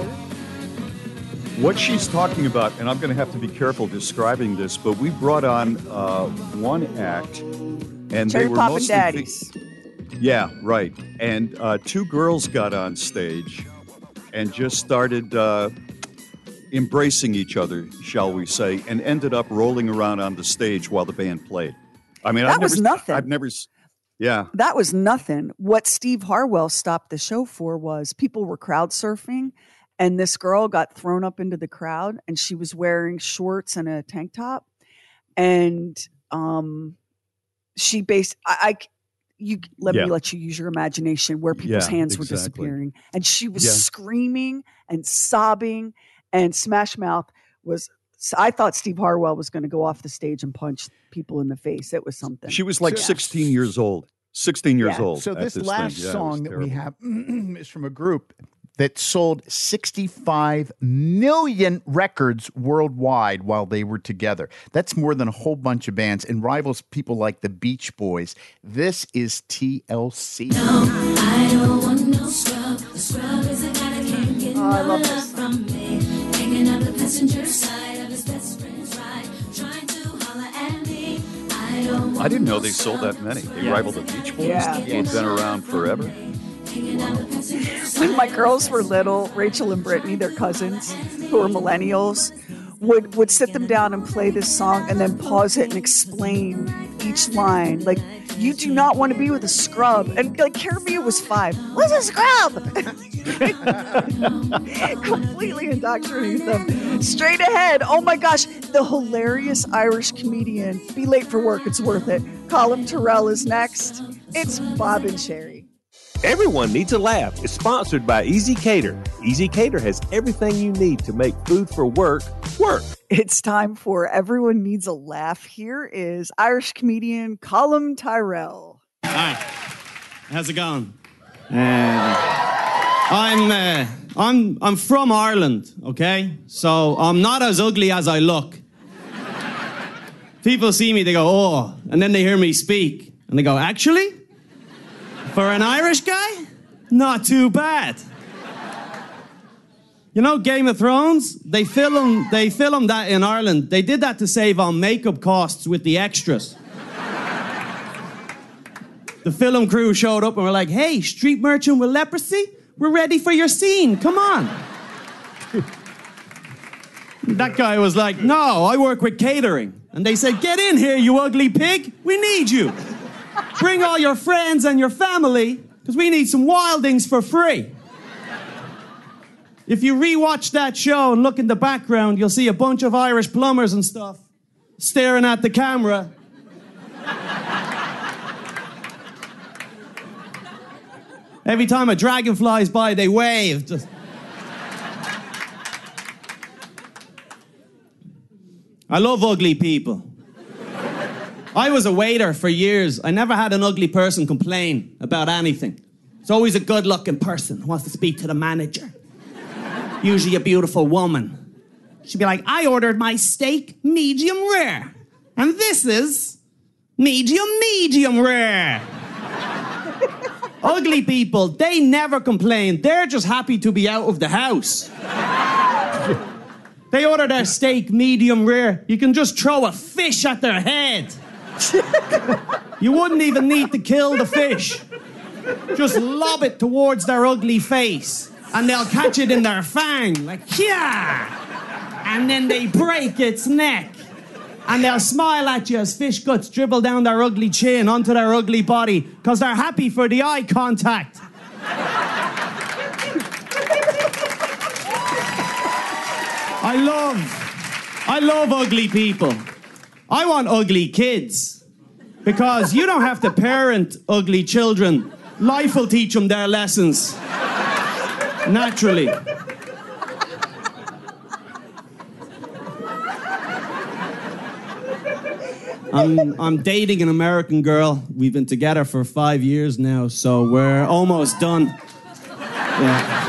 J: What she's talking about, and I'm going to have to be careful describing this, but we brought on uh, one act, and
K: Cherry
J: they were
K: Poppin'
J: mostly
K: Daddies.
J: Yeah, right. And uh, two girls got on stage and just started uh, embracing each other, shall we say, and ended up rolling around on the stage while the band played. I mean,
K: That
J: I've
K: was
J: never,
K: nothing.
J: I've never, s- yeah,
K: That was nothing. What Steve Harwell stopped the show for was people were crowd surfing, and this girl got thrown up into the crowd, and she was wearing shorts and a tank top, and um, she based I, I you let
J: Yeah.
K: me let you use your imagination where people's
J: Yeah,
K: hands were
J: exactly.
K: disappearing, and she was
J: Yeah.
K: screaming and sobbing, and Smash Mouth was. I thought Steve Harwell was going to go off the stage and punch people in the face. It was something.
J: she was like
L: So-
J: sixteen years old. sixteen years
K: Yeah.
J: old.
L: So
J: at
L: this
J: this
L: last
J: thing. Yeah, it was
L: song that we
J: terrible.
L: have is from a group that sold sixty-five million records worldwide while they were together. That's more than a whole bunch of bands and rivals people like the Beach Boys. This is T L C.
E: I don't want no scrub. The scrub is a guy that can't get
K: Oh, I
E: no
K: love
E: love
K: this.
E: from me. Hanging out the passenger side of his best friend's ride, trying to holler at me. I don't want
J: I didn't know
E: no
J: they sold
E: scrub.
J: that many. They
E: Yeah.
J: rivaled the Beach Boys,
K: Yeah.
J: who've been around forever.
E: Hanging out the passenger side.
K: When my girls were little, Rachel and Brittany, their cousins, who are millennials, would would sit them down and play this song and then pause it and explain each line. Like, you do not want to be with a scrub. And like, Caribbean was five. What's a scrub? Completely indoctrinated them. Straight ahead. Oh my gosh. The hilarious Irish comedian. Be late for work. It's worth it. Colin Terrell is next. It's Bob and Sherry.
N: Everyone Needs a Laugh is sponsored by Easy Cater. Easy Cater has everything you need to make food for work work.
K: It's time for Everyone Needs a Laugh. Here is Irish comedian Colin Tyrell.
O: Hi, how's it going? Uh, I'm uh, I'm I'm from Ireland, okay? So I'm not as ugly as I look. People see me, they go, oh, and then they hear me speak, and they go, actually, for an Irish guy, not too bad. You know, Game of Thrones, they film they filmed that in Ireland. They did that to save on makeup costs with the extras. The film crew showed up and were like, hey, street merchant with leprosy, we're ready for your scene, come on. That guy was like, no, I work with catering. And they said, get in here, you ugly pig. We need you. Bring all your friends and your family, because we need some wildings for free. If you rewatch that show and look in the background, you'll see a bunch of Irish plumbers and stuff staring at the camera. Every time a dragon flies by, they wave. Just... I love ugly people. I was a waiter for years. I never had an ugly person complain about anything. It's always a good-looking person who wants to speak to the manager. Usually a beautiful woman. She'd be like, I ordered my steak medium rare. And this is medium medium rare. Ugly people, they never complain. They're just happy to be out of the house. They order their steak medium rare. You can just throw a fish at their head. You wouldn't even need to kill the fish. Just lob it towards their ugly face. And they'll catch it in their fang, like, yeah! And then they break its neck. And they'll smile at you as fish guts dribble down their ugly chin onto their ugly body, because they're happy for the eye contact. I love, I love ugly people. I want ugly kids, because you don't have to parent ugly children. Life will teach them their lessons. Naturally. I'm, I'm dating an American girl. We've been together for five years now, so we're almost done. Yeah.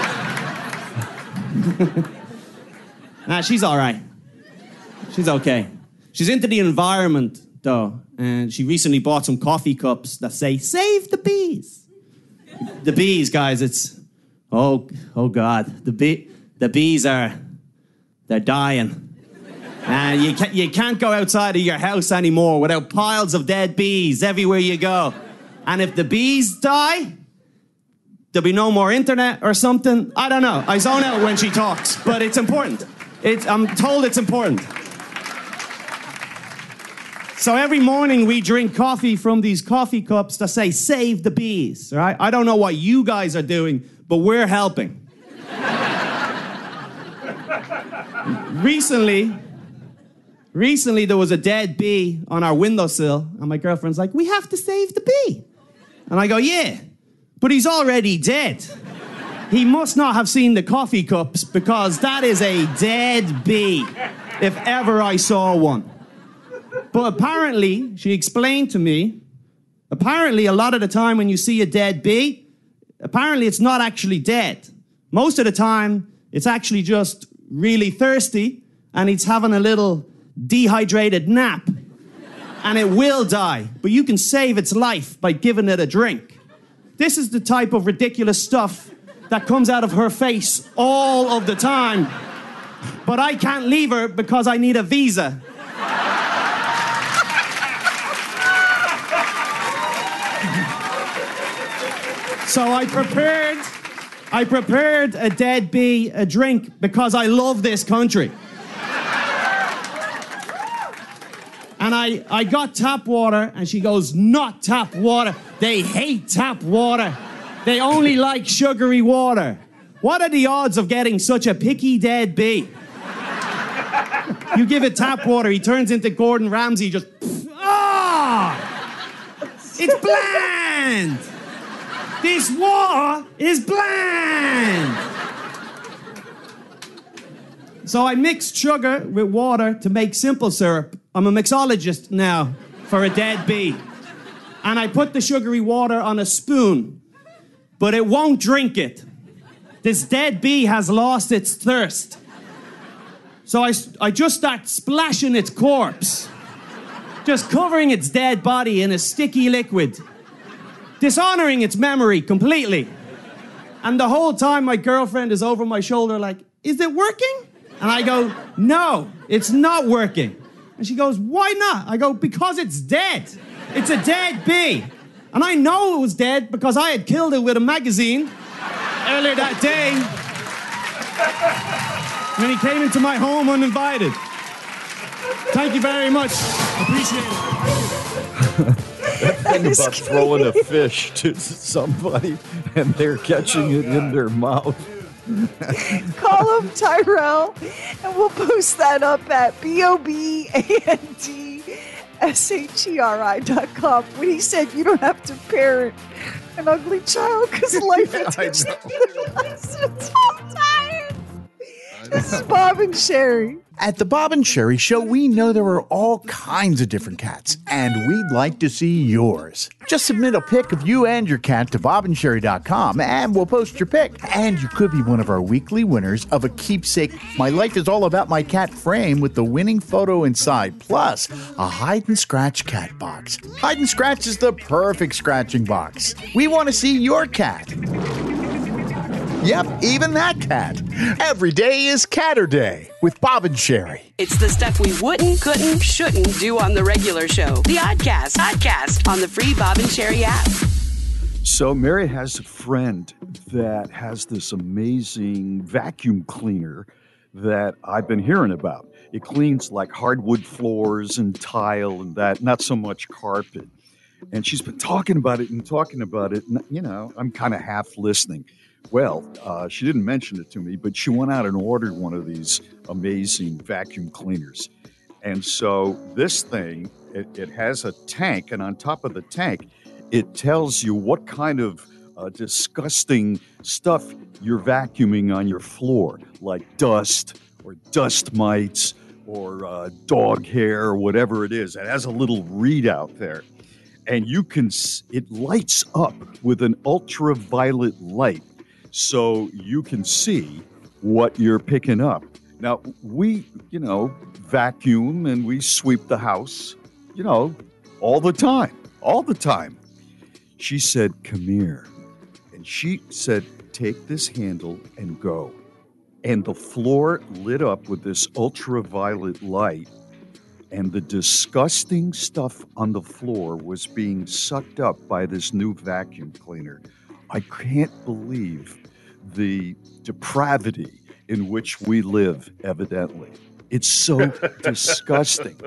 O: Nah, she's all right. She's okay. She's into the environment, though, and she recently bought some coffee cups that say, save the bees. The bees, guys, it's... Oh, oh God, the bee, the bees are, they're dying. And you can't, you can't go outside of your house anymore without piles of dead bees everywhere you go. And if the bees die, there'll be no more internet or something. I don't know. I zone out when she talks, but it's important. It's, I'm told it's important. So every morning we drink coffee from these coffee cups that say, save the bees, right? I don't know what you guys are doing, but we're helping. recently, recently there was a dead bee on our windowsill, and my girlfriend's like, we have to save the bee. And I go, yeah, but he's already dead. He must not have seen the coffee cups, because that is a dead bee, if ever I saw one. But apparently, she explained to me, apparently a lot of the time when you see a dead bee, apparently it's not actually dead. Most of the time, it's actually just really thirsty, and it's having a little dehydrated nap. And it will die, but you can save its life by giving it a drink. This is the type of ridiculous stuff that comes out of her face all of the time. But I can't leave her because I need a visa. So I prepared, I prepared a dead bee a drink because I love this country. And I, I got tap water, and she goes, not tap water. They hate tap water. They only like sugary water. What are the odds of getting such a picky dead bee? You give it tap water, he turns into Gordon Ramsay, just, ah! Oh, it's bland! This water is bland! So I mixed sugar with water to make simple syrup. I'm a mixologist now for a dead bee. And I put the sugary water on a spoon, but it won't drink it. This dead bee has lost its thirst. So I, I just start splashing its corpse, just covering its dead body in a sticky liquid, dishonoring its memory completely. And the whole time my girlfriend is over my shoulder like, is it working? And I go, no, it's not working. And she goes, why not? I go, because it's dead. It's a dead bee. And I know it was dead because I had killed it with a magazine earlier that day when he came into my home uninvited. Thank you very much. Appreciate it.
J: That thing
K: is
J: about throwing a fish to somebody and they're catching it in their mouth.
K: Call him Tyrell, and we'll post that up at B O B A N D S H E R I dot com. When he said you don't have to parent an ugly child because life will teach them lessons. I'm tired. This is Bob and Sherry.
L: At the Bob and Sherry Show, we know there are all kinds of different cats, and we'd like to see yours. Just submit a pic of you and your cat to bob and sherry dot com, and we'll post your pic. And you could be one of our weekly winners of a keepsake My Life is All About My Cat frame with the winning photo inside, plus a hide and scratch cat box. Hide and scratch is the perfect scratching box. We want to see your cat. Yep, even that cat. Every day is Catter Day with Bob and Sherry.
M: It's the stuff we wouldn't, couldn't, shouldn't do on the regular show. The Oddcast, Oddcast on the free Bob and Sherry app.
J: So Mary has a friend that has this amazing vacuum cleaner that I've been hearing about. It cleans like hardwood floors and tile and that, not so much carpet. And she's been talking about it and talking about it. And, you know, I'm kind of half listening. Well, uh, she didn't mention it to me, but she went out and ordered one of these amazing vacuum cleaners. And so this thing, it, it has a tank, and on top of the tank, it tells you what kind of uh, disgusting stuff you're vacuuming on your floor, like dust or dust mites or uh, dog hair or whatever it is. It has a little readout there. And you can, it lights up with an ultraviolet light. So you can see what you're picking up. Now, we, you know, vacuum and we sweep the house, you know, all the time, all the time. She said, come here. And she said, take this handle and go. And the floor lit up with this ultraviolet light. And the disgusting stuff on the floor was being sucked up by this new vacuum cleaner. I can't believe the depravity in which we live, evidently. It's so disgusting.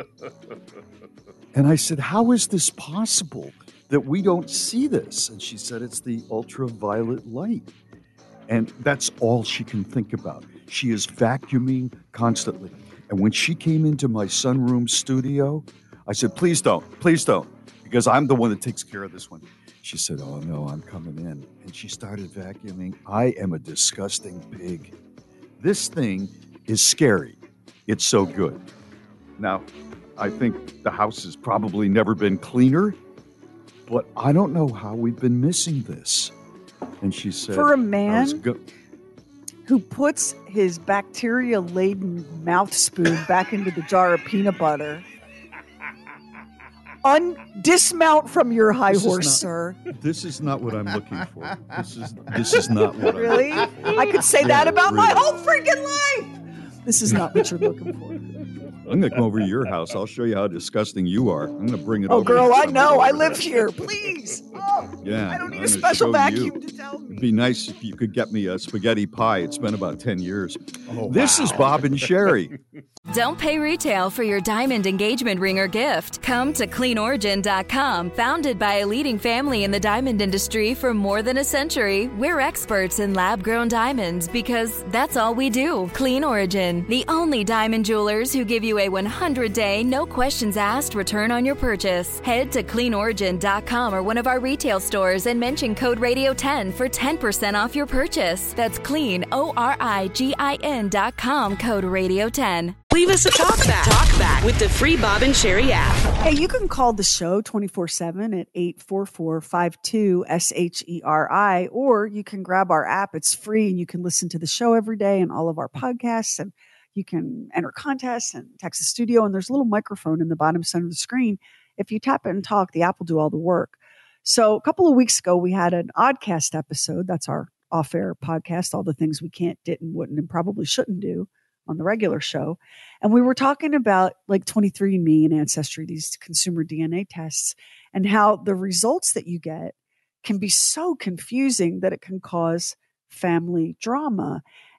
J: And I said, how is this possible that we don't see this? And she said, it's the ultraviolet light. And that's all she can think about. She is vacuuming constantly. And when she came into my sunroom studio, I said, please don't, please don't, because I'm the one that takes care of this one. She said, oh, no, I'm coming in. And she started vacuuming. I am a disgusting pig. This thing is scary. It's so good. Now, I think the house has probably never been cleaner, but I don't know how we've been missing this. And she said,
K: for a man
J: go-
K: who puts his bacteria-laden mouth spoon back into the jar of peanut butter, Un- dismount from your high
J: This is
K: horse,
J: not-
K: sir.
J: This is not what I'm looking for. This is this is not what
K: Really?
J: I'm looking for.
K: I could say
J: Yeah,
K: that about my
J: really.
K: whole freaking life. This is not what you're looking for.
J: I'm going to come over to your house. I'll show you how disgusting you are. I'm going to bring it
K: Oh,
J: over.
K: girl, I
J: to
K: know. I
J: you.
K: live here. Please. Oh,
J: Yeah.
K: I don't need
J: I'm
K: a
J: gonna
K: special
J: show
K: vacuum
J: you.
K: to tell me.
J: It'd be nice if you could get me a spaghetti pie. It's been about ten years.
L: Oh,
J: this is Bob and Sherry.
A: Don't pay retail for your diamond engagement ring or gift. Come to clean origin dot com. Founded by a leading family in the diamond industry for more than a century, we're experts in lab-grown diamonds because that's all we do. Clean Origin, the only diamond jewelers who give you a one hundred day, no questions asked return on your purchase. Head to clean origin dot com or one of our retail stores and mention code radio ten for ten percent off your purchase. That's clean, O R I G I N dot com, code radio ten.
M: Leave us a talk back. Talk back with the free Bob and Sherry app.
K: Hey, you can call the show twenty-four seven at eight four four, five two, S H E R I, or you can grab our app. It's free, and you can listen to the show every day and all of our podcasts, and you can enter contests and text the studio, and there's a little microphone in the bottom center of the screen. If you tap it and talk, the app will do all the work. So a couple of weeks ago, we had an Oddcast episode. That's our off-air podcast, all the things we can't, didn't, wouldn't, and probably shouldn't do on the regular show. And we were talking about like twenty-three and me and Ancestry, these consumer D N A tests, and how the results that you get can be so confusing that it can cause family drama.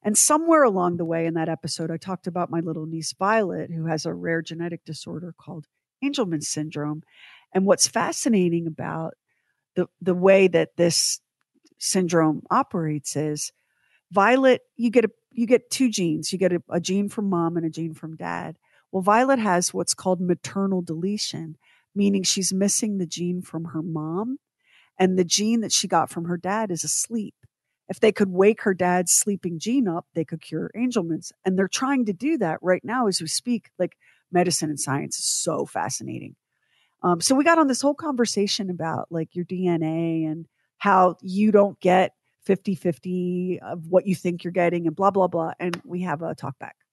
K: And somewhere along the way in that episode, I talked about my little niece, Violet, who has a rare genetic disorder called Angelman syndrome. And what's fascinating about the, the way that this syndrome operates is Violet, you get a, you get two genes. You get a, a gene from mom and a gene from dad. Well, Violet has what's called maternal deletion, meaning she's missing the gene from her mom, and the gene that she got from her dad is asleep. If they could wake her dad's sleeping gene up, they could cure Angelman's. And they're trying to do that right now as we speak. Like, medicine and science is so fascinating. Um, so we got on this whole conversation about like your D N A and how you don't get fifty-fifty of what you think you're getting and blah, blah, blah. And we have a talk back.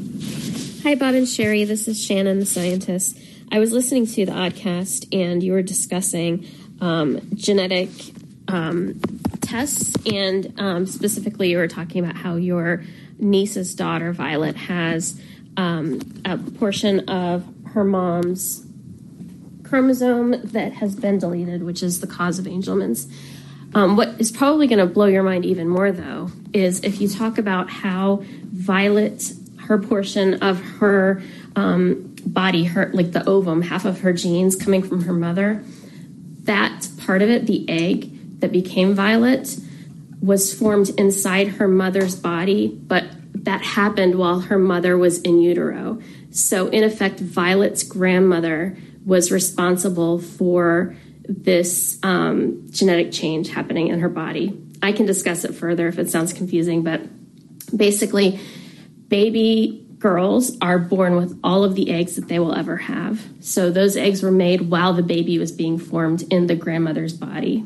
P: Hi, Bob and Sherry. This is Shannon, the scientist. I was listening to the Oddcast, and you were discussing um, genetic um, tests, and um, specifically you were talking about how your niece's daughter, Violet, has um, a portion of her mom's chromosome that has been deleted, which is the cause of Angelman's. Um, what is probably going to blow your mind even more, though, is if you talk about how Violet, her portion of her um, body, her like the ovum, half of her genes coming from her mother, that part of it, the egg that became Violet, was formed inside her mother's body, but that happened while her mother was in utero. So, in effect, Violet's grandmother was responsible for this um, genetic change happening in her body. I can discuss it further if it sounds confusing, but basically, baby girls are born with all of the eggs that they will ever have. So those eggs were made while the baby was being formed in the grandmother's body.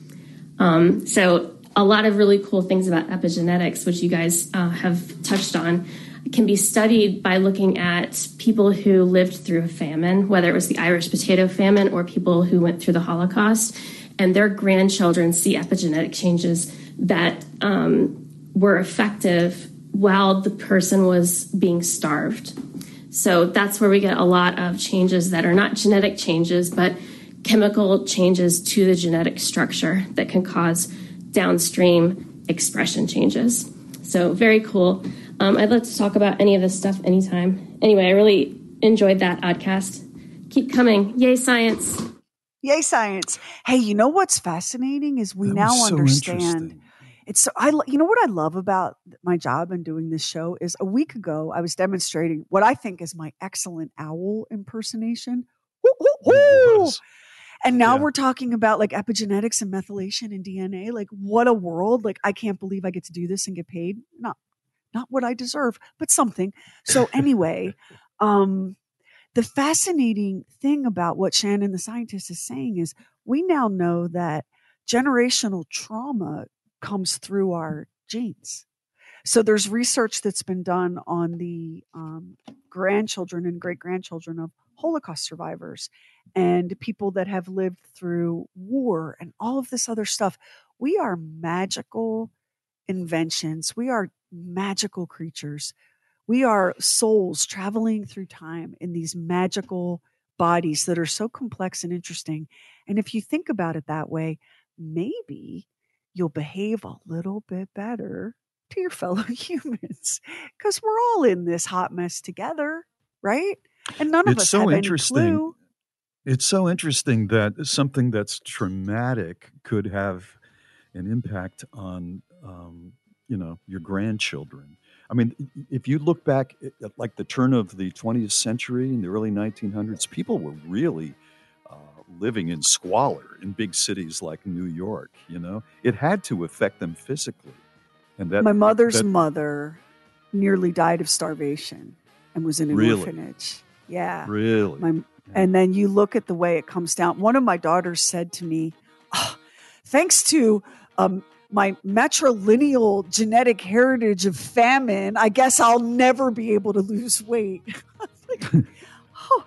P: Um, so a lot of really cool things about epigenetics, which you guys uh, have touched on, can be studied by looking at people who lived through a famine, whether it was the Irish potato famine or people who went through the Holocaust, and their grandchildren see epigenetic changes that um, were effective while the person was being starved. So that's where we get a lot of changes that are not genetic changes, but chemical changes to the genetic structure that can cause downstream expression changes. So very cool. Um, I'd love to talk about any of this stuff anytime. Anyway, I really enjoyed that Oddcast. Keep coming. Yay, science.
K: Yay, science. Hey, you know what's fascinating is we
J: That
K: now
J: was so
K: understand.
J: interesting.
K: It's so, I, you know what I love about my job and doing this show is a week ago, I was demonstrating what I think is my excellent owl impersonation. Woo, woo, woo. And now
J: Yeah.
K: we're talking about like epigenetics and methylation and D N A. Like, what a world. Like, I can't believe I get to do this and get paid. Not, not what I deserve, but something. So anyway, um, the fascinating thing about what Shannon, the scientist, is saying is we now know that generational trauma comes through our genes. So there's research that's been done on the um, grandchildren and great-grandchildren of Holocaust survivors and people that have lived through war and all of this other stuff. We are magical inventions. We are magical creatures. We are souls traveling through time in these magical bodies that are so complex and interesting. And if you think about it that way, maybe you'll behave a little bit better to your fellow humans because we're all in this hot mess together, right? And none of
J: It's
K: us
J: so
K: have
J: interesting.
K: any clue.
J: It's so interesting that something that's traumatic could have an impact on, um, you know, your grandchildren. I mean, if you look back at like the turn of the twentieth century in the early nineteen hundreds, people were really uh, living in squalor in big cities like New York. You know, it had to affect them physically. And that
K: My mother's
J: that,
K: mother nearly died of starvation and was in an
J: Really?
K: orphanage. Yeah.
J: Really?
K: My, and then you look at the way it comes down. One of my daughters said to me, "Oh, thanks to um, my matrilineal genetic heritage of famine, I guess I'll never be able to lose weight." Like, oh.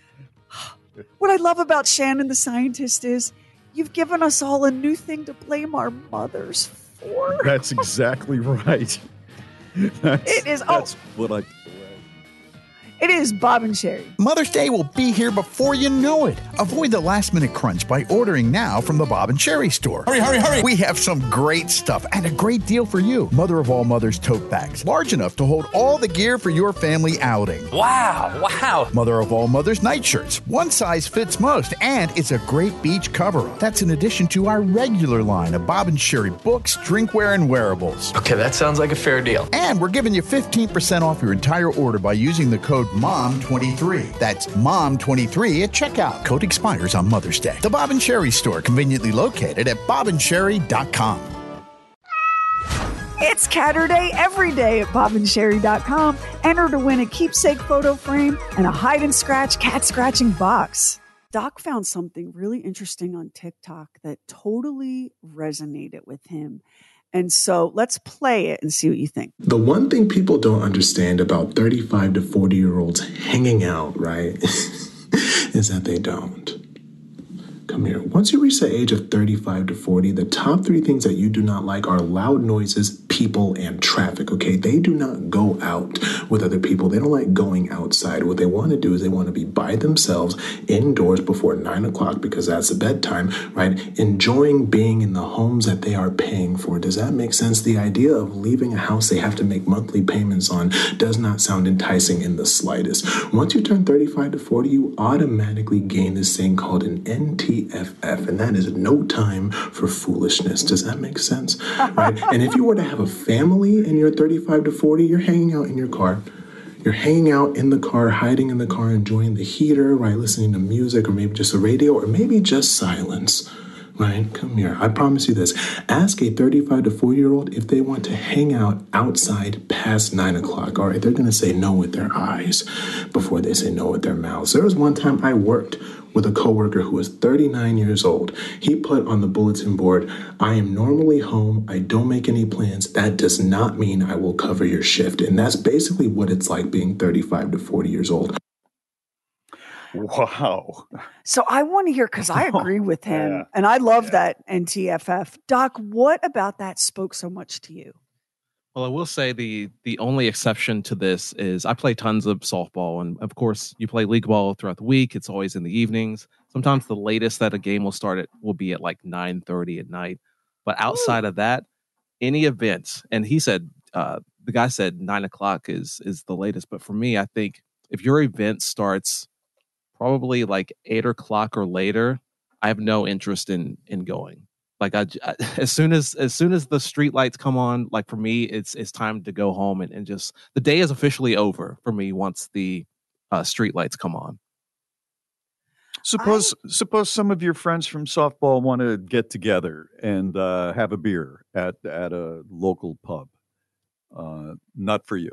K: What I love about Shannon, the scientist, is you've given us all a new thing to blame our mothers for.
J: That's exactly right. That's,
K: It is- oh.
J: That's what I.
K: It is Bob and Sherry.
L: Mother's Day will be here before you know it. Avoid the last minute crunch by ordering now from the Bob and Sherry store. Hurry, hurry, hurry. We have some great stuff and a great deal for you. Mother of all mothers tote bags, large enough to hold all the gear for your family outing.
C: Wow, wow.
L: Mother of all mothers nightshirts. One size fits most, and it's a great beach cover-up. That's in addition to our regular line of Bob and Sherry books, drinkware, and wearables.
C: Okay, that sounds like a fair deal.
L: And we're giving you fifteen percent off your entire order by using the code mom twenty-three. That's mom twenty-three at checkout. Code expires on Mother's Day. The Bob and Sherry store, conveniently located at bob and sherry dot com.
K: It's Catterday every day at bob and sherry dot com. Enter to win a keepsake photo frame and a hide and scratch cat scratching box. Doc found something really interesting on TikTok that totally resonated with him. And so let's play it and see what you think.
Q: The one thing people don't understand about thirty-five to forty year olds hanging out, right, is that they don't. Come here. Once you reach the age of thirty-five to forty, the top three things that you do not like are loud noises, people, and traffic, okay? They do not go out with other people. They don't like going outside. What they want to do is they want to be by themselves indoors before nine o'clock because that's the bedtime, right? Enjoying being in the homes that they are paying for. Does that make sense? The idea of leaving a house they have to make monthly payments on does not sound enticing in the slightest. Once you turn thirty-five to forty, you automatically gain this thing called an N T F F, and that is no time for foolishness. Does that make sense? Right? And if you were to have a family and you're thirty-five to forty, you're hanging out in your car. You're hanging out in the car, hiding in the car, enjoying the heater, right? Listening to music or maybe just a radio or maybe just silence, right? Come here. I promise you this. Ask a thirty-five to forty year old if they want to hang out outside past nine o'clock. All right. They're going to say no with their eyes before they say no with their mouths. There was one time I worked with a coworker who was thirty-nine years old. He put on the bulletin board, I am normally home. I don't make any plans. That does not mean I will cover your shift. And that's basically what it's like being thirty-five to forty years old.
J: Wow.
K: So I want to hear, because I agree with him, yeah. and I love yeah. that N T F F. Doc, what about that spoke so much to you?
R: Well, I will say the the only exception to this is I play tons of softball. And of course, you play league ball throughout the week. It's always in the evenings. Sometimes the latest that a game will start at will be at like nine thirty at night. But outside Ooh. of that, any events, and he said, uh, the guy said nine o'clock is is the latest. But for me, I think if your event starts probably like eight o'clock or later, I have no interest in in going. Like I, I, as soon as as soon as the street lights come on, like for me, it's it's time to go home and, and just the day is officially over for me once the uh, street lights come on.
J: Suppose I, suppose some of your friends from softball want to get together and uh, have a beer at at a local pub. Uh, not for you.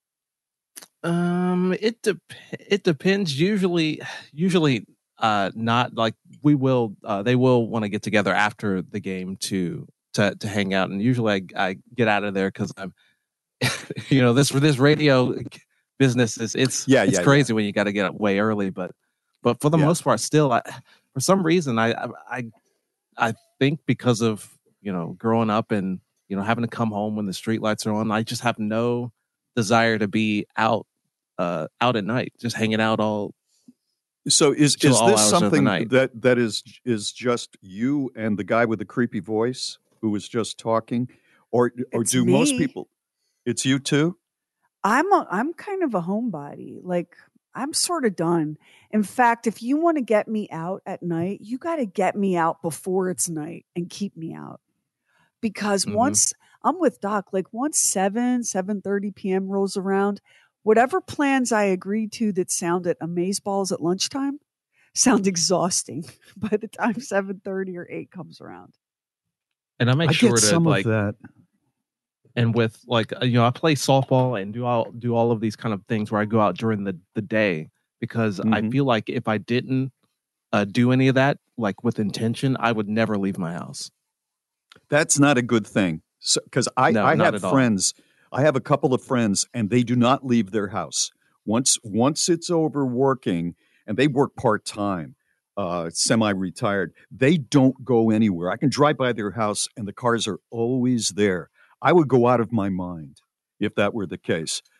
R: Um, it de- it depends. Usually, usually. Uh, not like we will. Uh, they will want to get together after the game to to to hang out, and usually I, I get out of there because I'm, you know, this for this radio business is it's yeah, it's yeah, crazy yeah. when you got to get up way early, but but for the yeah. most part, still, I, for some reason, I I I think because of you know growing up and you know having to come home when the street lights are on, I just have no desire to be out uh out at night, just hanging out all.
J: So is is this something that, that is is just you and the guy with the creepy voice who was just talking, or or
K: it's
J: do
K: me.
J: most people? It's you too.
K: I'm a, I'm kind of a homebody. Like I'm sort of done. In fact, if you want to get me out at night, you got to get me out before it's night and keep me out. Because mm-hmm. once I'm with Doc, like once seven seven thirty p.m. rolls around. Whatever plans I agreed to that sounded amazeballs at lunchtime sound exhausting by the time seven thirty or eight comes around.
R: And I make
J: I
R: sure
J: get
R: to
J: some
R: like
J: of that.
R: And with like you know, I play softball and do all do all of these kind of things where I go out during the, the day because mm-hmm. I feel like if I didn't uh, do any of that like with intention, I would never leave my house.
J: That's not a good thing. So because I,
R: no,
J: I
R: not
J: have
R: at
J: friends. All. I have a couple of friends, and they do not leave their house. Once once it's over working, and they work part-time, uh, semi-retired, they don't go anywhere. I can drive by their house, and the cars are always there. I would go out of my mind if that were the case.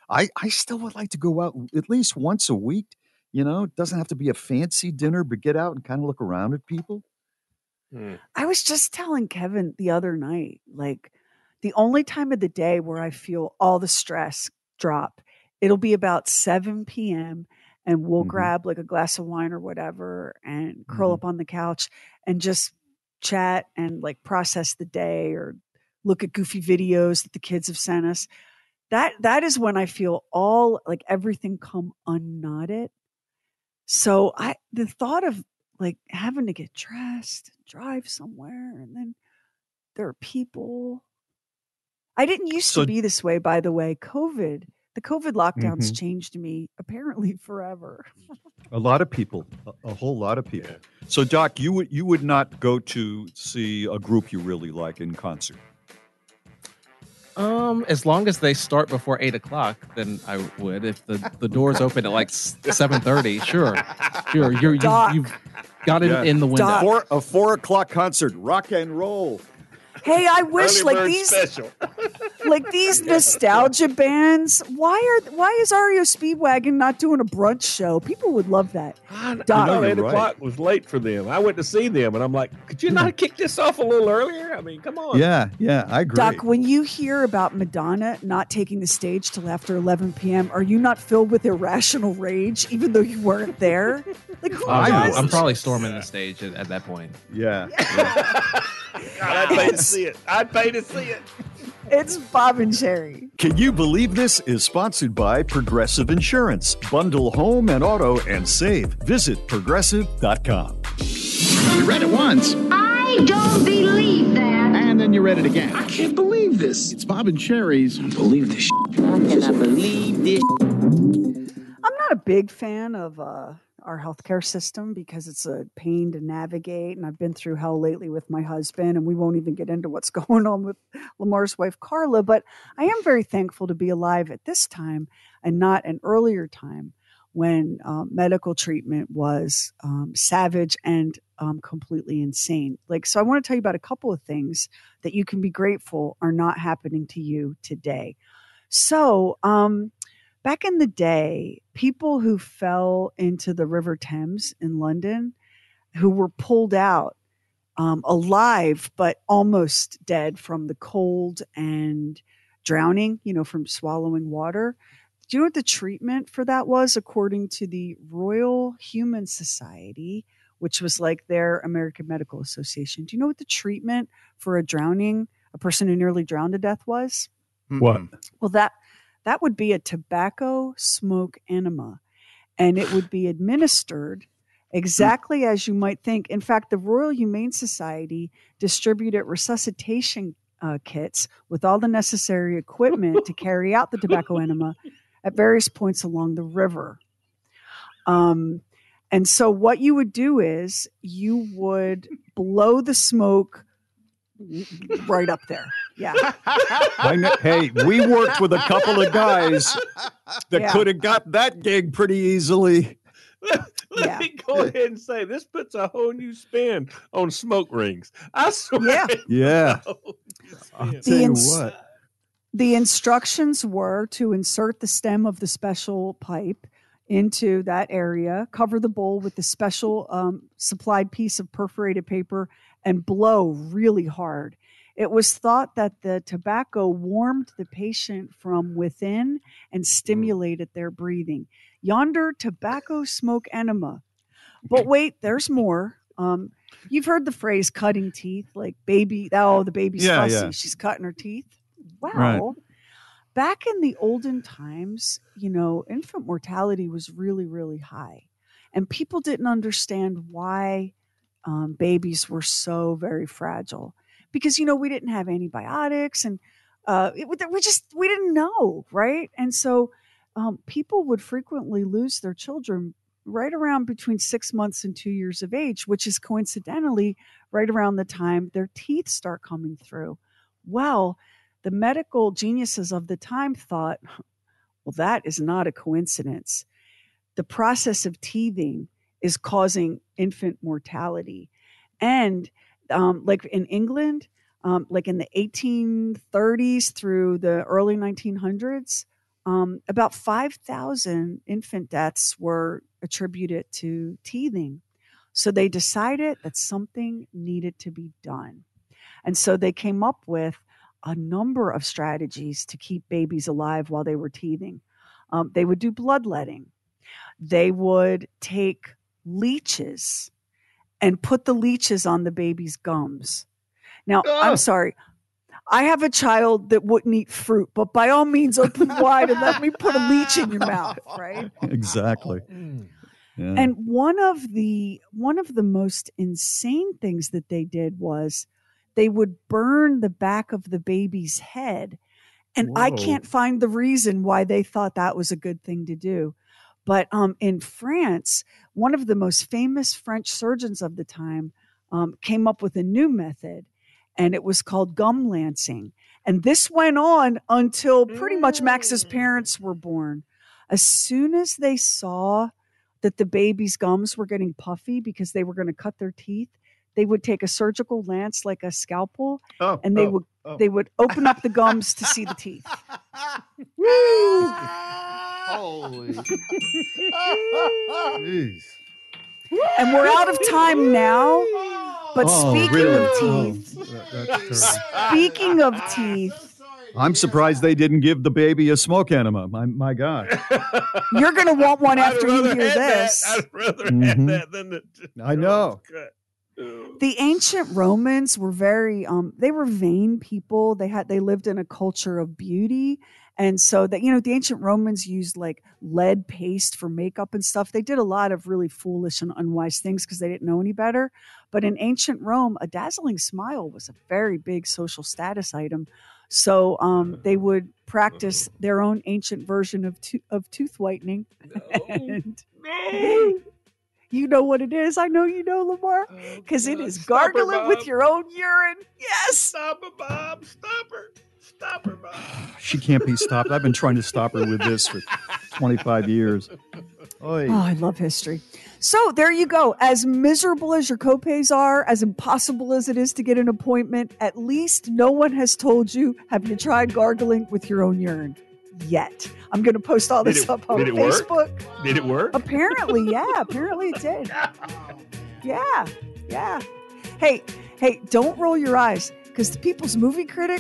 J: I, I still would like to go out at least once a week. You know, it doesn't have to be a fancy dinner, but get out and kind of look around at people.
K: I was just telling Kevin the other night, like the only time of the day where I feel all the stress drop, it'll be about seven p.m. and we'll
J: Mm-hmm.
K: grab like a glass of wine or whatever and curl up on the couch and just chat and like process the day or look at goofy videos that the kids have sent us. That that is when I feel all like everything come unknotted. So I the thought of like having to get dressed, drive somewhere, and then there are people. I didn't used
J: So-
K: to be this way, by the way. COVID, the COVID lockdowns
J: Mhm.
K: changed me apparently forever.
J: A lot of people, a, a whole lot of people. So, Doc, you would you would not go to see a group you really like in concert?
R: Um, as long as they start before eight o'clock, then I would. If the, the doors open at like seven thirty, sure, sure. You're you,
K: Doc.
R: you've got it
J: Yeah.
R: in the window.
K: Doc.
J: Four, a four o'clock concert, rock and roll.
K: Hey, I wish
N: Early
K: like
N: bird
K: these
N: special.
K: like these nostalgia bands. Why are why is R E O Speedwagon not doing a brunch show? People would love that.
N: I
K: Doc.
N: know
J: you're
N: eight
J: right.
N: o'clock was late for them. I went to see them, and I'm like, could you not kick this off a little earlier? I mean, come on.
J: Yeah, yeah, I agree.
K: Doc, when you hear about Madonna not taking the stage till after eleven p.m., are you not filled with irrational rage, even though you weren't there? Like, who
R: I'm,
K: does
R: I'm probably
K: this?
R: storming the stage at, at that point.
J: Yeah.
N: I'd pay to see it. I'd pay to see it.
K: It's Bob and Sherry.
J: Can you believe this is sponsored by Progressive Insurance? Bundle home and auto and save. Visit progressive dot com.
L: You read it once,
E: I don't believe that.
L: and then you read it again.
I: I can't believe this.
L: It's Bob and Sherry's.
I: I believe this.
O: I cannot believe this.
K: I'm not a big fan of uh, our healthcare system because it's a pain to navigate. And I've been through hell lately with my husband, and we won't even get into what's going on with Lamar's wife, Carla. But I am very thankful to be alive at this time and not an earlier time when um, medical treatment was um, savage and um, completely insane. Like, so I want to tell you about a couple of things that you can be grateful are not happening to you today. So, um, back in the day, people who fell into the River Thames in London, who were pulled out um, alive, but almost dead from the cold and drowning, you know, from swallowing water. Do you know what the treatment for that was, according to the Royal Human Society, which was like their American Medical Association? Do you know what the treatment for a drowning, a person who nearly drowned to death was?
J: What?
K: Well, that that would be a tobacco smoke enema, and it would be administered exactly as you might think. In fact, the Royal Humane Society distributed resuscitation uh, kits with all the necessary equipment to carry out the tobacco enema at various points along the river. Um, and so what you would do is you would blow the smoke right up there. Yeah.
J: I know, hey, we worked with a couple of guys that
K: Yeah.
J: could have got that gig pretty easily.
N: Let
K: Yeah.
N: me go ahead and say this puts a whole new spin on smoke rings. I swear.
K: Yeah.
J: Yeah. I'll
N: The
J: tell you
K: ins-
J: what.
K: The instructions were to insert the stem of the special pipe into that area, cover the bowl with the special um, supplied piece of perforated paper, and blow really hard. It was thought that the tobacco warmed the patient from within and stimulated their breathing. Yonder tobacco smoke enema. But wait, there's more. Um, you've heard the phrase cutting teeth, like baby, oh, the baby's
J: Yeah,
K: fussy.
J: yeah.
K: She's cutting her teeth. Wow.
J: Right.
K: Back in the olden times, you know, infant mortality was really, really high. And people didn't understand why um, babies were so very fragile. Because, you know, we didn't have antibiotics and uh, it, we just, we didn't know, right? And so um, people would frequently lose their children right around between six months and two years of age, which is coincidentally right around the time their teeth start coming through. Well, the medical geniuses of the time thought, well, that is not a coincidence. The process of teething is causing infant mortality. And um, like in England, um, like in the eighteen thirties through the early nineteen hundreds, um, about five thousand infant deaths were attributed to teething. So they decided that something needed to be done. And so they came up with a number of strategies to keep babies alive while they were teething. Um, they would do bloodletting. They would take leeches and put the leeches on the baby's gums. Now, oh. I'm sorry. I have a child that wouldn't eat fruit, but by all means, open wide and let me put a leech in your mouth, right?
J: Exactly. Yeah.
K: And one of the one of the most insane things that they did was they would burn the back of the baby's head. And Whoa. I can't find the reason why they thought that was a good thing to do. But um, in France, one of the most famous French surgeons of the time um, came up with a new method, and it was called gum lancing. And this went on until pretty much Max's parents were born. As soon as they saw that the baby's gums were getting puffy because they were going to cut their teeth, they would take a surgical lance like a scalpel,
J: oh,
K: and they
J: oh,
K: would
J: oh.
K: they would open up the gums to see the teeth.
J: Woo!
L: Holy.
J: Jeez.
K: And we're out of time now. But
J: Oh,
K: speaking
J: really?
K: of teeth,
J: Oh, that- that's terrible.
K: speaking of teeth,
J: I'm surprised they didn't give the baby a smoke enema. My, my God.
K: you're going to want one
N: I'd
K: after you
N: rather
K: hear
N: have that.
K: this.
N: I'd rather have
J: Mhm.
N: that than the.
J: I know.
K: The ancient Romans were very um they were vain people. They had they lived in a culture of beauty. And so that, you know, the ancient Romans used like lead paste for makeup and stuff. They did a lot of really foolish and unwise things because they didn't know any better. But in ancient Rome, a dazzling smile was a very big social status item. So um, they would practice their own ancient version of to- of tooth whitening. and you know what it is. I know you know, Lamar, because it is
N: Stop her,
K: gargling
N: Bob.
K: with your own urine. Yes.
N: Stop her, Bob. Stop her. Stop her, Bob.
J: She can't be stopped. I've been trying to stop her with this for twenty-five years. Oy.
K: Oh, I love history. So there you go. As miserable as your copays are, as impossible as it is to get an appointment, at least no one has told you, have you tried gargling with your own urine yet? I'm going to post all this
N: Did it-
K: up on
N: did it work?
K: Facebook.
N: Did it work?
K: Apparently, yeah. Apparently it did. Yeah. Yeah. Hey, hey, don't roll your eyes because the People's Movie Critic,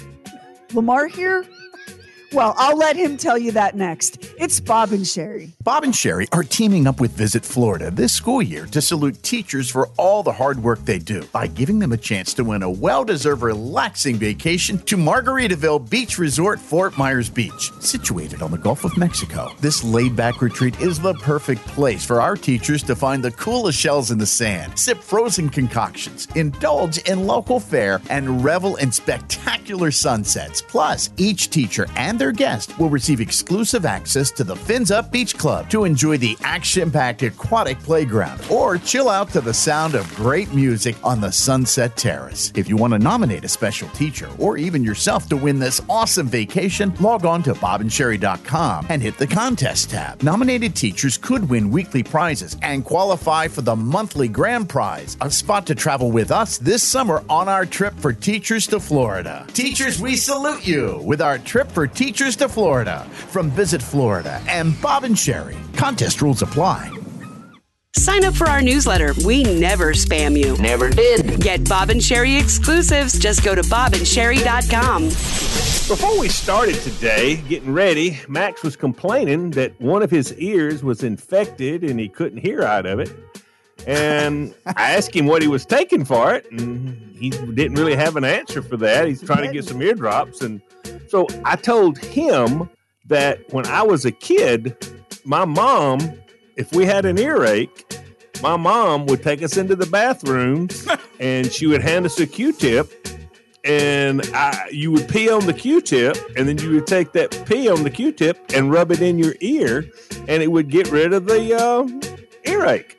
K: Lamar here, well, I'll let him tell you that next. It's Bob and Sherry.
L: Bob and Sherry are teaming up with Visit Florida this school year to salute teachers for all the hard work they do by giving them a chance to win a well-deserved relaxing vacation to Margaritaville Beach Resort, Fort Myers Beach. Situated on the Gulf of Mexico, this laid-back retreat is the perfect place for our teachers to find the coolest shells in the sand, sip frozen concoctions, indulge in local fare, and revel in spectacular sunsets. Plus, each teacher and their guest will receive exclusive access to the Fins Up Beach Club to enjoy the action-packed aquatic playground or chill out to the sound of great music on the Sunset Terrace. If you want to nominate a special teacher or even yourself to win this awesome vacation, log on to bob and sherry dot com and hit the contest tab. Nominated teachers could win weekly prizes and qualify for the monthly grand prize, a spot to travel with us this summer on our trip for Teachers to Florida. Teachers, we salute you with our trip for Teachers to Florida from Visit Florida and Bob and Sherry. Contest rules apply.
M: Sign up for our newsletter. We never spam you.
G: Never did.
M: Get Bob and Sherry exclusives. Just go to bob and sherry dot com.
N: Before we started today, getting ready, Max was complaining that one of his ears was infected and he couldn't hear out of it. And I asked him what he was taking for it, and he didn't really have an answer for that. He's trying to get some eardrops. And so I told him that when I was a kid, my mom, if we had an earache, my mom would take us into the bathroom and she would hand us a Q-tip, and I, you would pee on the Q-tip, and then you would take that pee on the Q-tip and rub it in your ear, and it would get rid of the uh, earache.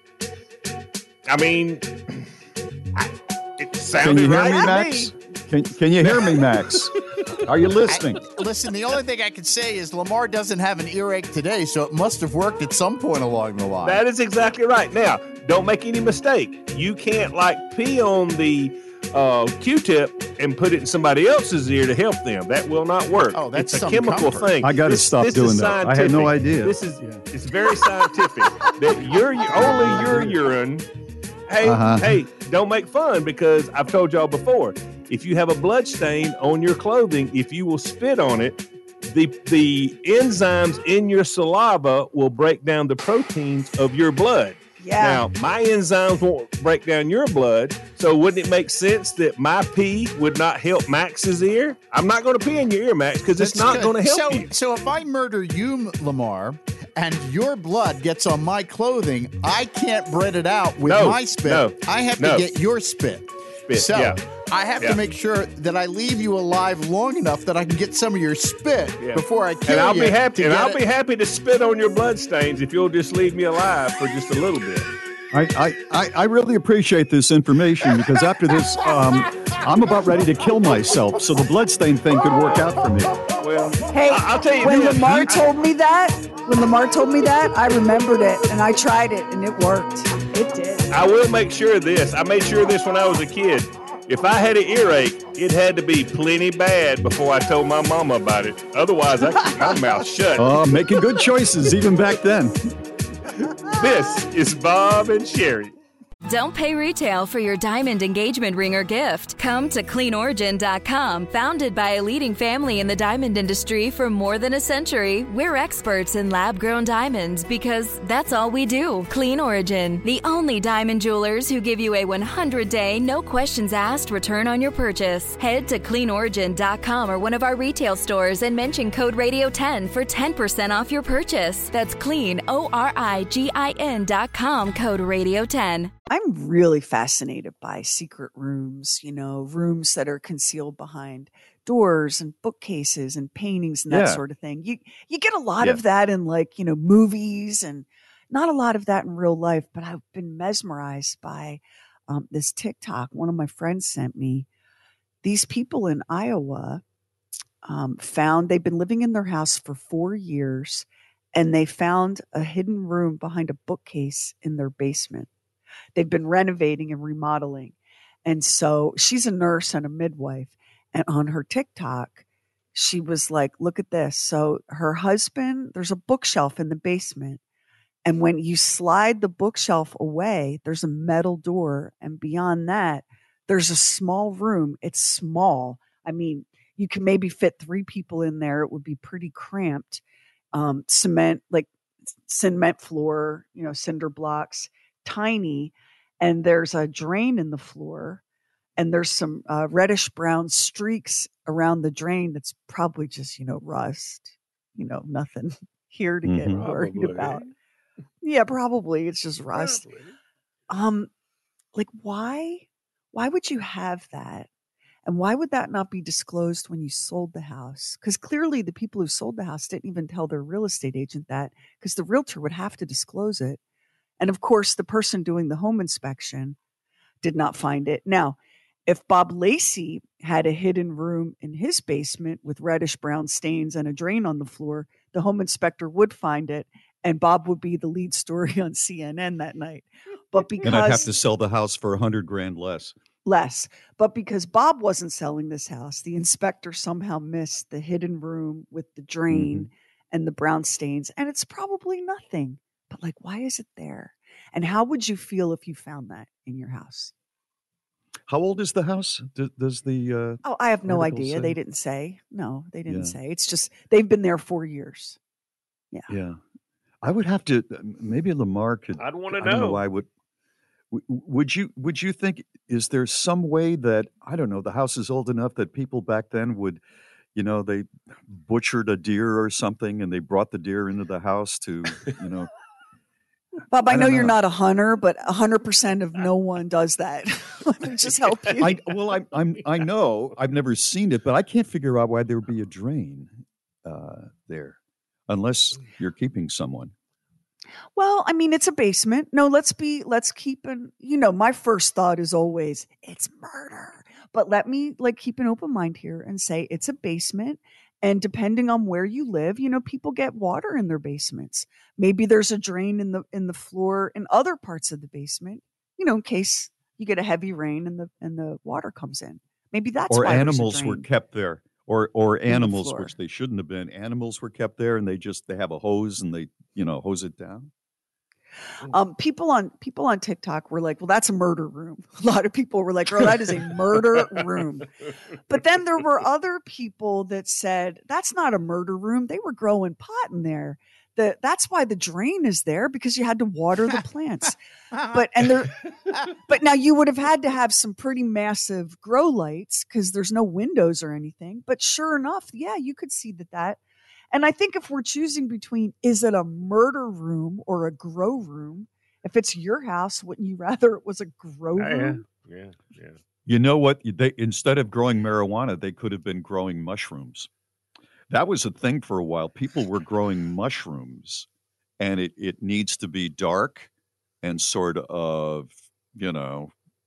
N: I mean, I, it
J: Can
N: sounded
J: you hear
N: right
J: me,
N: to
J: Max?
N: me.
J: Can, can you hear me, Max? Are you listening?
L: I, listen, the only thing I can say is Lamar doesn't have an earache today, so it must have worked at some point along the line.
N: That is exactly right. Now, don't make any mistake. You can't like pee on the uh, Q-tip and put it in somebody else's ear to help them. That will not work.
L: Oh, that's
N: it's a
L: some
N: chemical
L: comfort.
N: thing.
J: I got to
N: This-
J: stop
N: this
J: doing
N: is
J: that. I had no
N: scientific.
J: idea.
N: This is it's very scientific that your only your urine. Hey,
J: Uh-huh.
N: hey, don't make fun because I've told y'all before. If you have a blood stain on your clothing, if you will spit on it, the the enzymes in your saliva will break down the proteins of your blood.
K: Yeah.
N: Now, my enzymes won't break down your blood, so wouldn't it make sense that my pee would not help Max's ear? I'm not going to pee in your ear, Max, because it's
L: That's
N: not
L: good.
N: going to help
L: so,
N: you.
L: So if I murder you, Lamar, and your blood gets on my clothing, I can't bread it out with
N: No,
L: my spit.
N: no,
L: I have
N: no.
L: to get your spit.
N: Spit,
L: so
N: yeah.
L: I have
N: Yeah.
L: to make sure that I leave you alive long enough that I can get some of your spit
N: Yeah.
L: before I kill
N: and I'll
L: you.
N: be happy.
L: to
N: And
L: get
N: I'll
L: it-
N: be happy to spit on your blood stains if you'll just leave me alive for just a little bit.
J: I, I, I, I really appreciate this information because after this, um, I'm about ready to kill myself. So the bloodstain thing could work out for me.
N: Well,
K: Hey,
N: I- I'll tell you
K: when
N: this.
K: Lamar
N: You-
K: told me that, when Lamar told me that, I remembered it and I tried it and it worked. It did.
N: I will make sure of this. I made sure of this when I was a kid. If I had an earache, it had to be plenty bad before I told my mama about it. Otherwise, I keep my mouth shut.
J: Uh, making good choices even back then.
N: This is Bob and Sherry.
A: Don't pay retail for your diamond engagement ring or gift. Come to clean origin dot com. Founded by a leading family in the diamond industry for more than a century, we're experts in lab-grown diamonds because that's all we do. Clean Origin, the only diamond jewelers who give you a one hundred day, no questions asked return on your purchase. Head to clean origin dot com or one of our retail stores and mention code radio ten for ten percent off your purchase. That's clean, O R I G I N dot com, code radio ten.
K: I'm really fascinated by secret rooms, you know, rooms that are concealed behind doors and bookcases and paintings and that
J: Yeah.
K: sort of thing. You you get a lot
J: Yeah.
K: of that in like, you know, movies and not a lot of that in real life, but I've been mesmerized by um, this TikTok one of my friends sent me. These people in Iowa um, found they've been living in their house for four years and they found a hidden room behind a bookcase in their basement. They've been renovating and remodeling. And so she's a nurse and a midwife. And on her TikTok, she was like, look at this. So her husband, there's a bookshelf in the basement. And when you slide the bookshelf away, there's a metal door. And beyond that, there's a small room. It's small. I mean, you can maybe fit three people in there. It would be pretty cramped. Um, cement, like cement floor, you know, cinder blocks, tiny. And there's a drain in the floor. And there's some uh, reddish brown streaks around the drain that's probably just, you know, rust, you know, nothing here to get
J: Mhm.
K: worried
N: Probably.
K: about. Yeah, probably. It's just rust. Um, like why, why would you have that? And why would that not be disclosed when you sold the house? Because clearly the people who sold the house didn't even tell their real estate agent that, because the realtor would have to disclose it. And of course, the person doing the home inspection did not find it. Now, if Bob Lacey had a hidden room in his basement with reddish brown stains and a drain on the floor, the home inspector would find it, and Bob would be the lead story on C N N that night. But because
J: And I'd have to sell the house for a hundred grand less.
K: less, but because Bob wasn't selling this house, the inspector somehow missed the hidden room with the drain
J: Mm-hmm.
K: and the brown stains, and it's probably nothing. But like, why is it there? And how would you feel if you found that in your house?
J: How old is the house? D- does the uh,
K: Oh, I have no
J: article
K: idea.
J: say?
K: They didn't say. No, they didn't
J: Yeah.
K: say. It's just they've been there four years. Yeah.
J: Yeah, I would have to. Maybe Lamar could.
N: I'd wanna
J: I don't know.
N: know.
J: I would. w- Would you? Would you think? Is there some way that I don't know? The house is old enough that people back then would, you know, they butchered a deer or something, and they brought the deer into the house to, you know.
K: Bob, I,
J: I
K: know
J: don't
K: you're
J: know.
K: not a hunter, but a hundred percent of no one does that. Let me just help you.
J: I well, I, I'm I know I've never seen it, but I can't figure out why there would be a drain uh, there, unless you're keeping someone.
K: Well, I mean, it's a basement. No, let's be, let's keep an, you know, my first thought is always it's murder. But let me like keep an open mind here and say it's a basement. And depending on where you live, you know, people get water in their basements. Maybe there's a drain in the in the floor in other parts of the basement, you know, in case You get a heavy rain and the and the water comes in. Maybe that's
J: or
K: why
J: animals
K: there's a
J: were
K: drain
J: kept there, or or
K: in the
J: animals
K: floor.
J: which they shouldn't have been. Animals were kept there, and they just they have a hose and they you know hose it down.
K: Um, people on people on TikTok were like, "Well, that's a murder room." A lot of people were like, "Girl, that is a murder room." But then there were other people that said, "That's not a murder room. They were growing pot in there. The, that's why the drain is there, because you had to water the plants." But and there, but now you would have had to have some pretty massive grow lights because there's no windows or anything. But sure enough, yeah, you could see that that. And I think if we're choosing between, is it a murder room or a grow room? If it's your house, wouldn't you rather it was a grow
N: Oh, yeah,
K: room?
N: yeah, yeah.
J: You know what? They instead of growing marijuana, they could have been growing mushrooms. That was a thing for a while. People were growing mushrooms, and it, it needs to be dark and sort of, you know,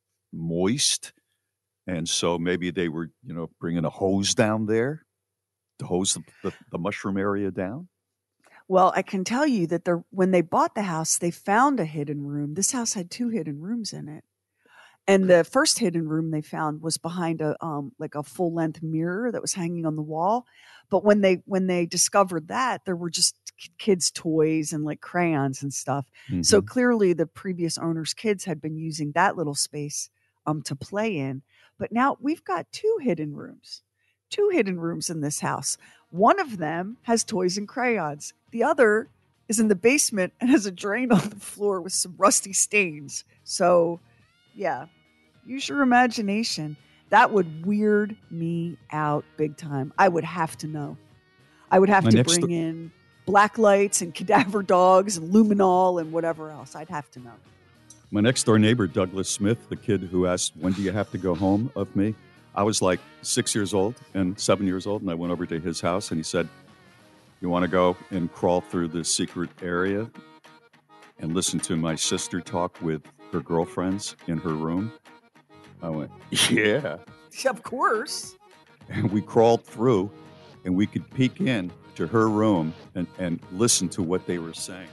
J: moist. And so maybe they were, you know, bringing a hose down there to hose the, the, the mushroom area down.
K: Well, I can tell you that they're, when they bought the house, they found a hidden room. This house had two hidden rooms in it. And the first hidden room they found was behind a um like a full length mirror that was hanging on the wall. But when they when they discovered that, there were just kids' toys and like crayons and stuff. Mm-hmm. So clearly the previous owner's kids had been using that little space um to play in. But now we've got two hidden rooms. Two hidden rooms in this house. One of them has toys and crayons. The other is in the basement and has a drain on the floor with some rusty stains. So, yeah, use your imagination. That would weird me out big time. I would have to know. I would have
J: My
K: to
J: next
K: bring
J: do-
K: in black lights and cadaver dogs and luminol and whatever else. I'd have to know.
J: My next door neighbor, Douglas Smith, the kid who asked, "When do you have to go home?" of me, I was like six years old and seven years old, and I went over to his house, and he said, "You want to go and crawl through the secret area and listen to my sister talk with her girlfriends in her room?" I went, "Yeah."
K: Of course.
J: And we crawled through, and we could peek in to her room and, and listen to what they were saying.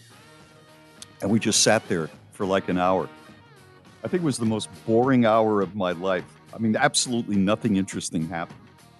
J: And we just sat there for like an hour. I think it was the most boring hour of my life. I mean, absolutely nothing interesting happened.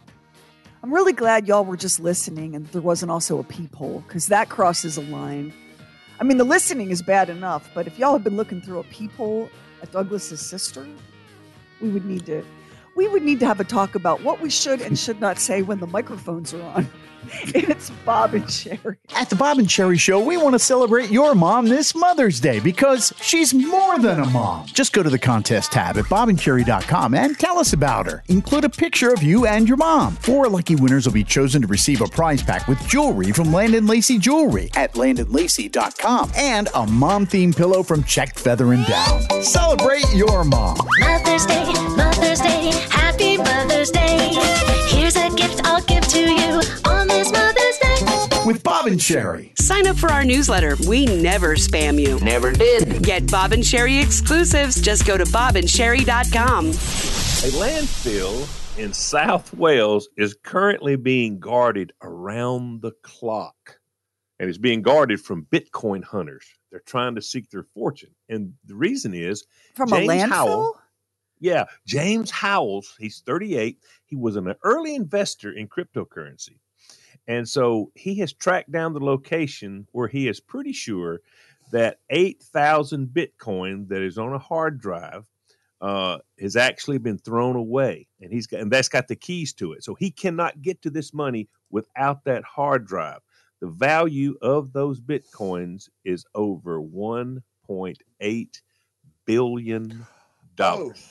K: I'm really glad y'all were just listening and there wasn't also a peephole, because that crosses a line. I mean, the listening is bad enough, but if y'all had been looking through a peephole at Douglas's sister, we would need to we would need to have a talk about what we should and should not say when the microphones are on. It's Bob and Sherry.
L: At the Bob and Sherry Show, we want to celebrate your mom this Mother's Day because she's more than a mom. Just go to the contest tab at bob and sherry dot com and tell us about her. Include a picture of you and your mom. Four lucky winners will be chosen to receive a prize pack with jewelry from Landon Lacey Jewelry at landon lacey dot com and a mom-themed pillow from Checked Feather and Down. Celebrate your mom.
E: Mother's Day, Mother's Day, happy Mother's Day. Here's a gift I'll give to you on this Mother's Day.
L: With Bob and Sherry.
M: Sign up for our newsletter. We never spam you.
G: Never did.
M: Get Bob and Sherry exclusives. Just go to bob and sherry dot com.
N: A landfill in South Wales is currently being guarded around the clock. And it's being guarded from Bitcoin hunters. They're trying to seek their fortune. And the reason is
K: From
N: James
K: a landfill?
N: Howell, yeah, James Howells, he's thirty-eight. He was an early investor in cryptocurrency. And so he has tracked down the location where he is pretty sure that eight thousand Bitcoin that is on a hard drive uh, has actually been thrown away. And he's got, and that's got the keys to it. So he cannot get to this money without that hard drive. The value of those Bitcoins is over one point eight billion dollars.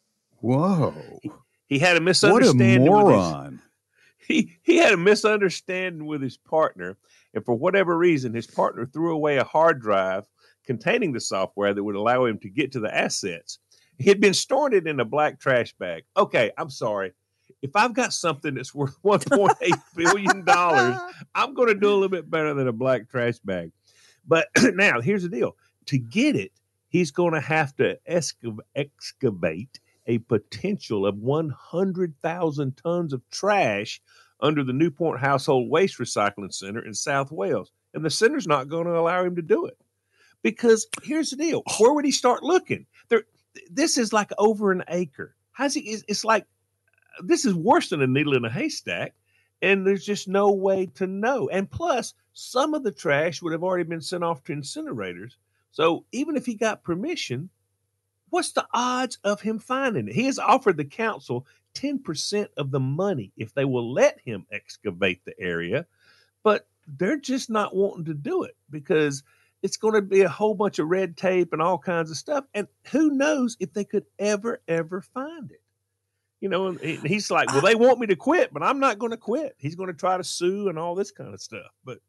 J: Whoa.
N: He, he had a
J: What a
N: misunderstanding with his,
J: moron.
N: he, he had a misunderstanding with his partner. And for whatever reason, his partner threw away a hard drive containing the software that would allow him to get to the assets. He had been storing it in a black trash bag. Okay, I'm sorry. If I've got something that's worth one point eight billion dollars, I'm going to do a little bit better than a black trash bag. But now, here's the deal. To get it, he's going to have to excav- excavate a potential of one hundred thousand tons of trash under the Newport Household Waste Recycling Center in South Wales. And the center's not going to allow him to do it. Because here's the deal. Where would he start looking? There, th- this is like over an acre. How's he? It's, it's like this is worse than a needle in a haystack, and there's just no way to know. And plus, some of the trash would have already been sent off to incinerators. So even if he got permission, what's the odds of him finding it? He has offered the council ten percent of the money if they will let him excavate the area, but they're just not wanting to do it because it's going to be a whole bunch of red tape and all kinds of stuff. And who knows if they could ever, ever find it. You know, and he's like, well, they want me to quit, but I'm not going to quit. He's going to try to sue and all this kind of stuff. But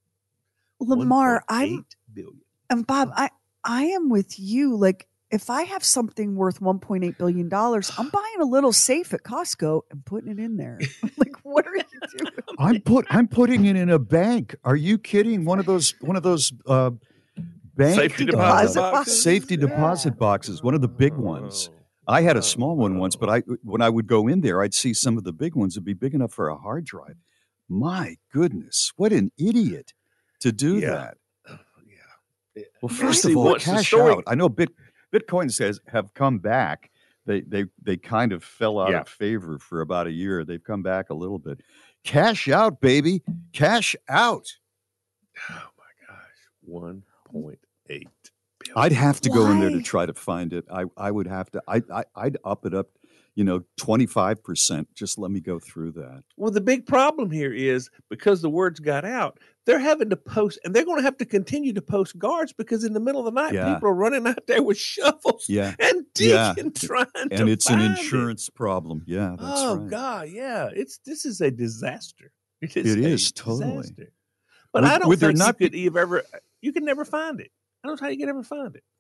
K: Lamar, I'm
N: billion.
K: And Bob, I, I am with you. Like, if I have something worth one point eight billion dollars, I'm buying a little safe at Costco and putting it in there. Like, what are you doing?
J: I'm put I'm putting it in a bank. Are you kidding? One of those one of those uh, bank
N: Safety deposit
J: uh,
N: boxes?
J: Safety deposit boxes. One of the big ones. I had a small one once, but I when I would go in there, I'd see some of the big ones would be big enough for a hard drive. My goodness, what an idiot to do
N: Yeah.
J: that.
N: Yeah.
J: Well, first
N: See,
J: of all,
N: once the
J: cash
N: story-
J: out. I know Bit, Bitcoin says have come back. They they they kind of fell out
N: Yeah.
J: of favor for about a year. They've come back a little bit. Cash out, baby. Cash out.
N: Oh my gosh, one point eight.
J: I'd have to go in there to
K: Why?
J: try to find it. I, I would have to. I, I I'd up it up, you know, twenty five percent. Just let me go through that.
N: Well, the big problem here is because the words got out, they're having to post, and they're going to have to continue to post guards because in the middle of the night,
J: Yeah.
N: people are running out there with shovels
J: Yeah.
N: and
J: Yeah.
N: digging, trying to
J: And it's an
N: find it.
J: insurance problem. Yeah, that's
N: oh
J: right.
N: God, yeah, it's this is a disaster. It
J: It
N: is, a
J: is, totally.
N: disaster. But
J: Would-
N: I don't
J: would there
N: think
J: not
N: you could you've ever you could never find it. I don't know how you could ever find it.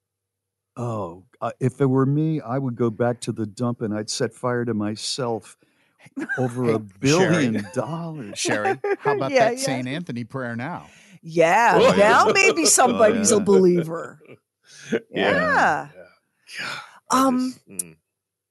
J: Oh, uh, if it were me, I would go back to the dump and I'd set fire to myself. Over a billion dollars.
L: Sherry, how about
K: Yeah,
L: that
K: yeah.
L: Saint Anthony prayer now?
K: Yeah,
J: Oh,
K: now
J: yeah.
K: maybe somebody's
J: Oh,
K: a
J: yeah.
K: believer.
N: Yeah.
K: Yeah. Um,
N: just- mm.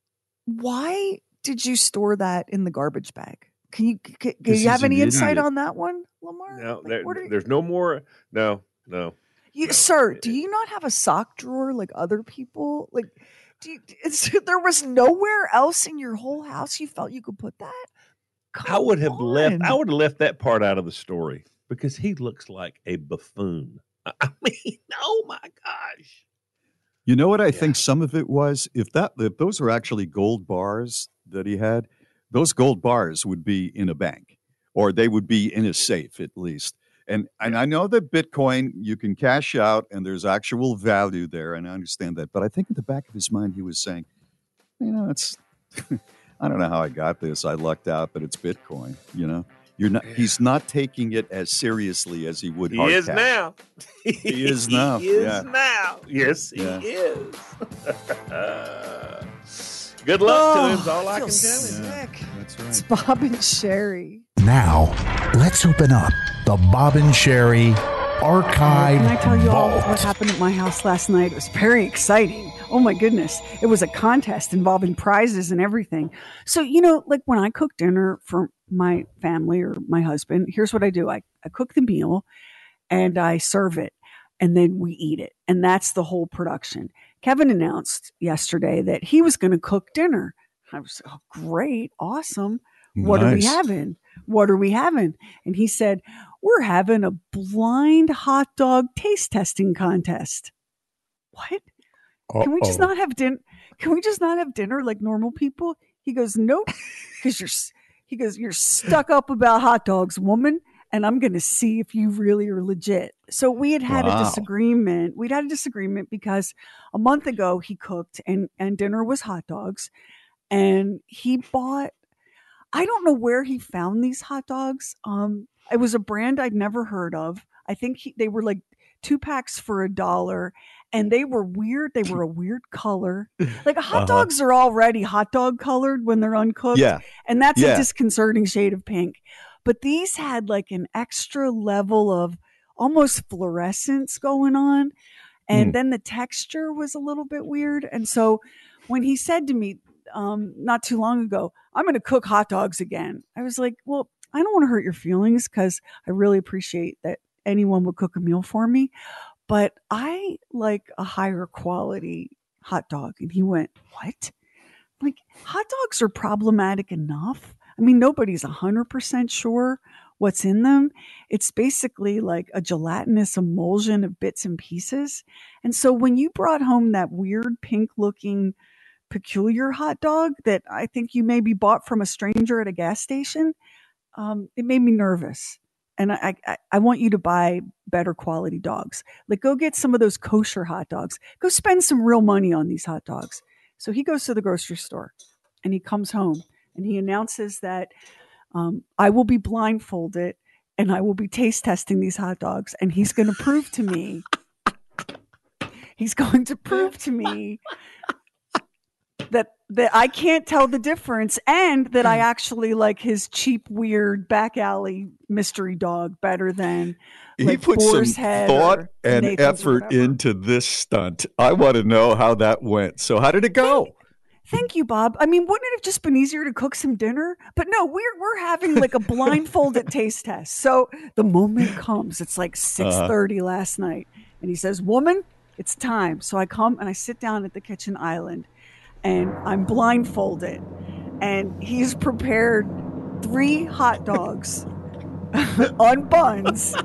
K: why did you store that in the garbage bag? Can you can, can
J: 'Cause
K: you have
J: he's an
K: any insight
J: idiot.
K: on that one, Lamar?
N: No,
K: Like,
N: there,
K: what are-
N: there's no more. No, no.
K: You, sir, do you not have a sock drawer like other people? Like, do you, it's, there was nowhere else in your whole house you felt you could put that?
N: I would have left.
K: on.
N: I would have left that part out of the story because he looks like a buffoon. I I mean, oh my gosh.
J: You know what I think some of it was? If that if those were actually gold bars that he had, those gold bars would be in a bank or they would be in a safe at least. And and I know that Bitcoin you can cash out and there's actual value there, and I understand that. But I think in the back of his mind he was saying, you know, it's I don't know how I got this. I lucked out, but it's Bitcoin. You know, you're not. He's not taking it as seriously as he would.
N: He
J: hard
N: is
J: cash.
N: now.
J: He is now.
N: He is
J: Yeah.
N: now. Yes,
J: Yeah.
N: he is. Good luck to him. Is all I
K: feel
N: can tell him.
K: sick.
J: That's
K: It's Bob and Sherry.
L: Now, let's open up the Bob and Sherry Archive
K: Can I tell you all
L: Vault.
K: what happened at my house last night? It was very exciting. Oh my goodness. It was a contest involving prizes and everything. So, you know, like when I cook dinner for my family or my husband, here's what I do. I, I cook the meal and I serve it and then we eat it. And that's the whole production. Kevin announced yesterday that he was going to cook dinner. I was, oh, great. Awesome. What are we
J: Nice.
K: having? What are we having? And he said, we're having a blind hot dog taste testing contest. What? Can we just
L: Uh-oh.
K: not have dinner? Can we just not have dinner like normal people? He goes, nope. Because you're, s- he goes, you're stuck up about hot dogs, woman. And I'm going to see if you really are legit. So we had had
J: Wow.
K: a disagreement. We'd had a disagreement because a month ago he cooked and, and dinner was hot dogs. And he bought, I don't know where he found these hot dogs. Um, it was a brand I'd never heard of. I think he, they were like two packs for a dollar, and they were weird. They were a weird color. Like hot
J: Uh-huh.
K: dogs are already hot dog colored when they're uncooked.
J: Yeah.
K: And that's
J: Yeah.
K: a disconcerting shade of pink. But these had like an extra level of almost fluorescence going on. And
J: Mm.
K: then the texture was a little bit weird. And so when he said to me um, not too long ago, I'm going to cook hot dogs again, I was like, well, I don't want to hurt your feelings because I really appreciate that anyone would cook a meal for me. But I like a higher quality hot dog. And he went, what? Like, hot dogs are problematic enough. I mean, nobody's one hundred percent sure what's in them. It's basically like a gelatinous emulsion of bits and pieces. And so when you brought home that weird pink looking peculiar hot dog that I think you maybe bought from a stranger at a gas station, um, it made me nervous. And I, I, I want you to buy better quality dogs. Like, go get some of those kosher hot dogs. Go spend some real money on these hot dogs. So he goes to the grocery store and he comes home and he announces that um, I will be blindfolded and I will be taste testing these hot dogs. And he's going to prove to me, he's going to prove to me that that I can't tell the difference and that I actually like his cheap, weird back alley mystery dog better than
J: He
K: like
J: put
K: Boar's
J: some
K: Head
J: thought
K: or
J: and
K: Nathan's or
J: effort
K: whatever.
J: into this stunt. I want to know how that went. So how did it go?
K: Thank you, Bob. I mean, wouldn't it have just been easier to cook some dinner? But no, we're we're having like a blindfolded taste test. So the moment comes, it's like six thirty uh-huh. last night, and he says, "Woman, it's time." So I come and I sit down at the kitchen island, and I'm blindfolded, and he's prepared three hot dogs on buns.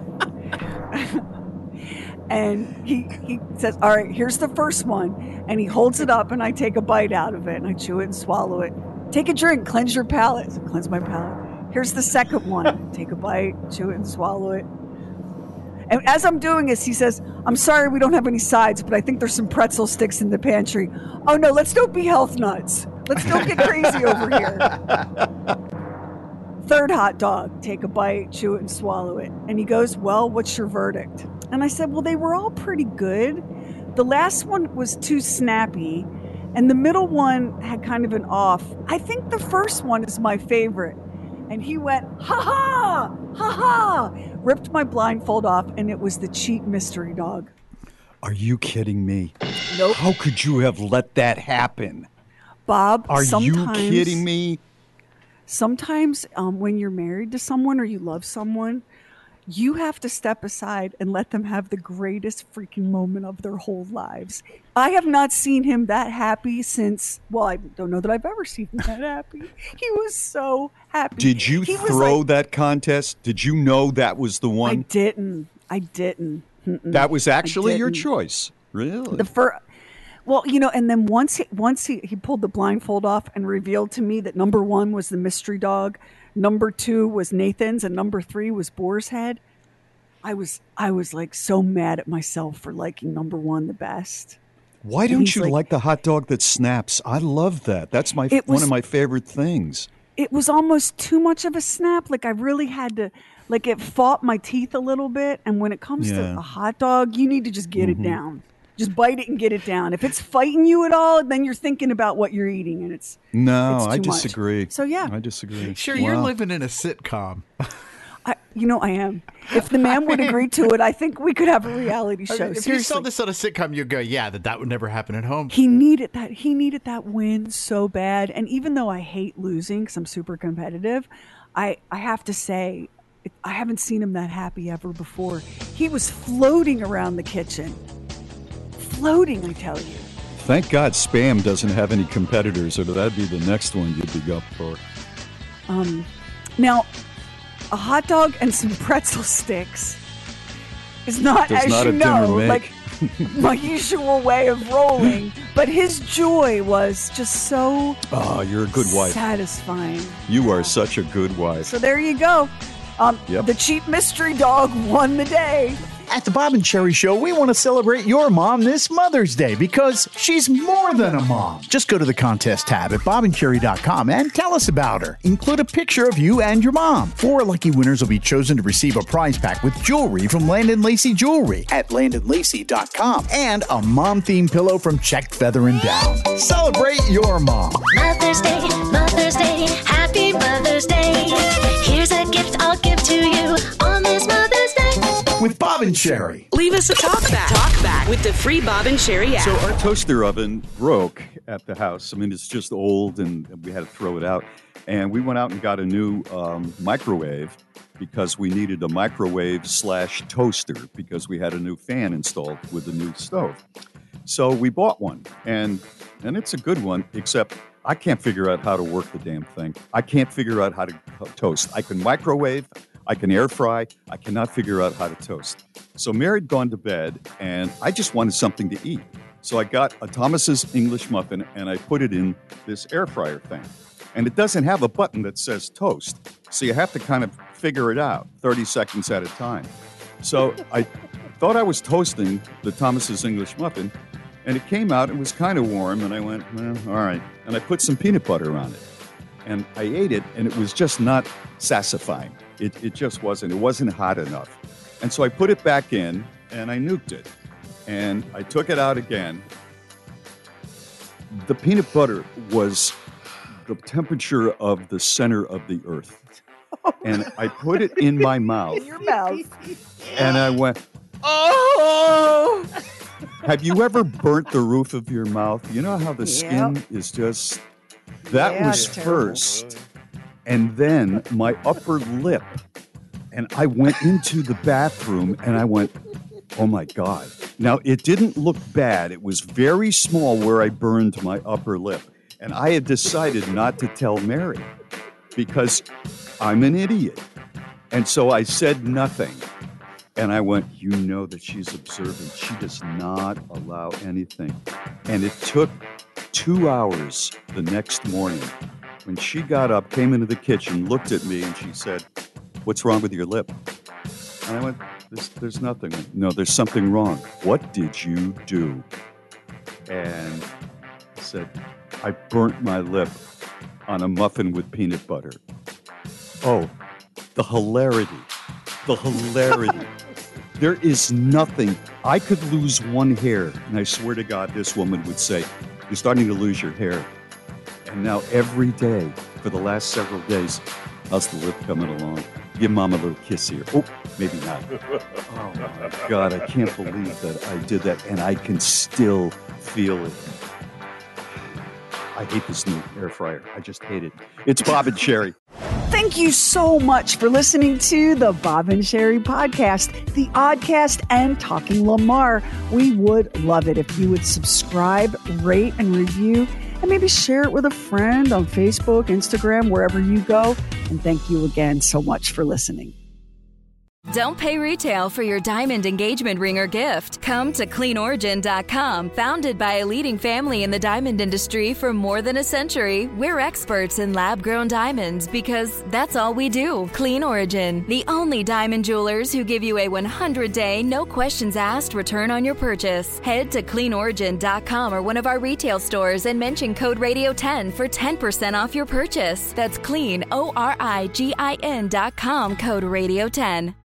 K: And he, he says, all right, here's the first one. And he holds it up and I take a bite out of it and I chew it and swallow it. Take a drink, cleanse your palate. So cleanse my palate. Here's the second one. Take a bite, chew it and swallow it. And as I'm doing this, he says, I'm sorry we don't have any sides, but I think there's some pretzel sticks in the pantry. Oh no, let's don't be health nuts. Let's don't get crazy over here. Third hot dog, take a bite, chew it and swallow it. And he goes, well, what's your verdict? And I said, well, they were all pretty good. The last one was too snappy, and the middle one had kind of an off. I think the first one is my favorite. And he went, ha ha, ha ha, ripped my blindfold off, and it was the cheap mystery dog.
J: Are you kidding me?
K: Nope.
J: How could you have let that happen?
K: Bob,
J: Are you
K: sometimes-
J: kidding me?
K: Sometimes um, when you're married to someone or you love someone, you have to step aside and let them have the greatest freaking moment of their whole lives. I have not seen him that happy since, well, I don't know that I've ever seen him that happy. He was so happy.
J: Did you
K: He was
J: throw
K: like-
J: that contest? Did you know that was the
K: I
J: one?
K: didn't. I didn't. Mm-mm.
J: That was
K: I
J: actually your
K: didn't.
J: choice. Really?
K: The fir- Well, you know, and then once he, once he, he pulled the blindfold off and revealed to me that number one was the mystery dog, number two was Nathan's, and number three was Boar's Head. I was I was like so mad at myself for liking number one the best.
J: Why
K: And
J: don't
K: he's
J: you
K: like-
J: like, the hot dog that snaps? I love that. That's my
K: It
J: one
K: was-
J: of my favorite things.
K: It was almost too much of a snap. Like I really had to, like it fought my teeth a little bit. And when it comes
J: Yeah.
K: to a hot dog, you need to just get
J: Mhm.
K: it down. Just bite it and get it down. If it's fighting you at all, then you're thinking about what you're eating, and it's
J: No,
K: it's
J: I
K: too much.
J: disagree.
K: So yeah,
J: I disagree.
L: Sure, you're
J: Wow.
L: living in a sitcom.
K: I, you know I am. If the man would agree to it, I think we could have a reality
L: I
K: show.
L: mean, if
K: Seriously.
L: you saw this on a sitcom, you'd go, yeah, that that would never happen at home.
K: He needed that. He needed that win so bad. And even though I hate losing because I'm super competitive, I, I have to say, it, I haven't seen him that happy ever before. He was floating around the kitchen. Floating, I tell you.
J: Thank God Spam doesn't have any competitors, or that'd be the next one you'd be up for.
K: Um, now, a hot dog and some pretzel sticks is not,
J: Does
K: as
J: not
K: you
J: a dinner
K: know,
J: make.
K: like my usual way of rolling. But his joy was just so
J: Oh, you're a good wife.
K: satisfying.
J: You are such a good wife.
K: So there you go. Um,
J: Yep.
K: The cheap mystery dog won the day.
L: At the Bob and Cherry Show, we want to celebrate your mom this Mother's Day because she's more than a mom. Just go to the contest tab at bob and cherry dot com and tell us about her. Include a picture of you and your mom. Four lucky winners will be chosen to receive a prize pack with jewelry from Landon Lacey Jewelry at landon lacey dot com and a mom-themed pillow from Checked Feather and Down. Celebrate your mom.
E: Mother's Day, Mother's Day, Happy Mother's Day. Here's a gift I'll give to you on this Mother's Day.
L: With Bob and Cherry.
M: Leave us a talk back. Talk back with the free Bob and Cherry app.
J: So our toaster oven broke at the house. I mean, it's just old, and we had to throw it out. And we went out and got a new um, microwave. because we needed a microwave slash toaster because we had a new fan installed with the new stove. So we bought one, and and it's a good one, except I can't figure out how to work the damn thing. I can't figure out how to toast. I can microwave, I can air fry, I cannot figure out how to toast. So Mary had gone to bed, and I just wanted something to eat. So I got a Thomas's English muffin, and I put it in this air fryer thing. And it doesn't have a button that says toast, so you have to kind of figure it out thirty seconds at a time. So I thought I was toasting the Thomas's English muffin, and it came out, it was kind of warm, and I went, well, all right. And I put some peanut butter on it. And I ate it, and it was just not satisfying. It, it just wasn't. It wasn't hot enough. And so I put it back in, and I nuked it. And I took it out again. The peanut butter was the temperature of the center of the earth. And I put it in my mouth.
K: In your mouth.
J: And I went, oh! Have you ever burnt the roof of your mouth? You know how the skin
K: Yep.
J: is just... That
K: Yeah,
J: was
K: it's terrible.
J: first. And then my upper lip. And I went into the bathroom and I went, oh my God. Now, it didn't look bad. It was very small where I burned my upper lip. And I had decided not to tell Mary because I'm an idiot. And so I said nothing. And I went, you know that she's observant. She does not allow anything. And it took two hours the next morning when she got up, came into the kitchen, looked at me, and she said, what's wrong with your lip? And I went, there's, there's nothing. No, there's something wrong. What did you do? And I said, I burnt my lip on a muffin with peanut butter. Oh, the hilarity. The hilarity. There is nothing. I could lose one hair, and I swear to God, this woman would say, you're starting to lose your hair. And now every day, for the last several days, how's the lip coming along? Give Mom a little kiss here. Oh, maybe not. Oh, my God, I can't believe that I did that, and I can still feel it. I hate this new air fryer. I just hate it. It's Bob and Sherry.
K: Thank you so much for listening to the Bob and Sherry podcast, the Oddcast, and Talking Lamar. We would love it if you would subscribe, rate, and review, and maybe share it with a friend on Facebook, Instagram, wherever you go. And thank you again so much for listening.
A: Don't pay retail for your diamond engagement ring or gift. Come to clean origin dot com. Founded by a leading family in the diamond industry for more than a century, we're experts in lab-grown diamonds because that's all we do. Clean Origin, the only diamond jewelers who give you a one hundred day, no questions asked return on your purchase. Head to clean origin dot com or one of our retail stores and mention code radio ten for ten percent off your purchase. That's clean, O R I G I N dot com, code radio ten.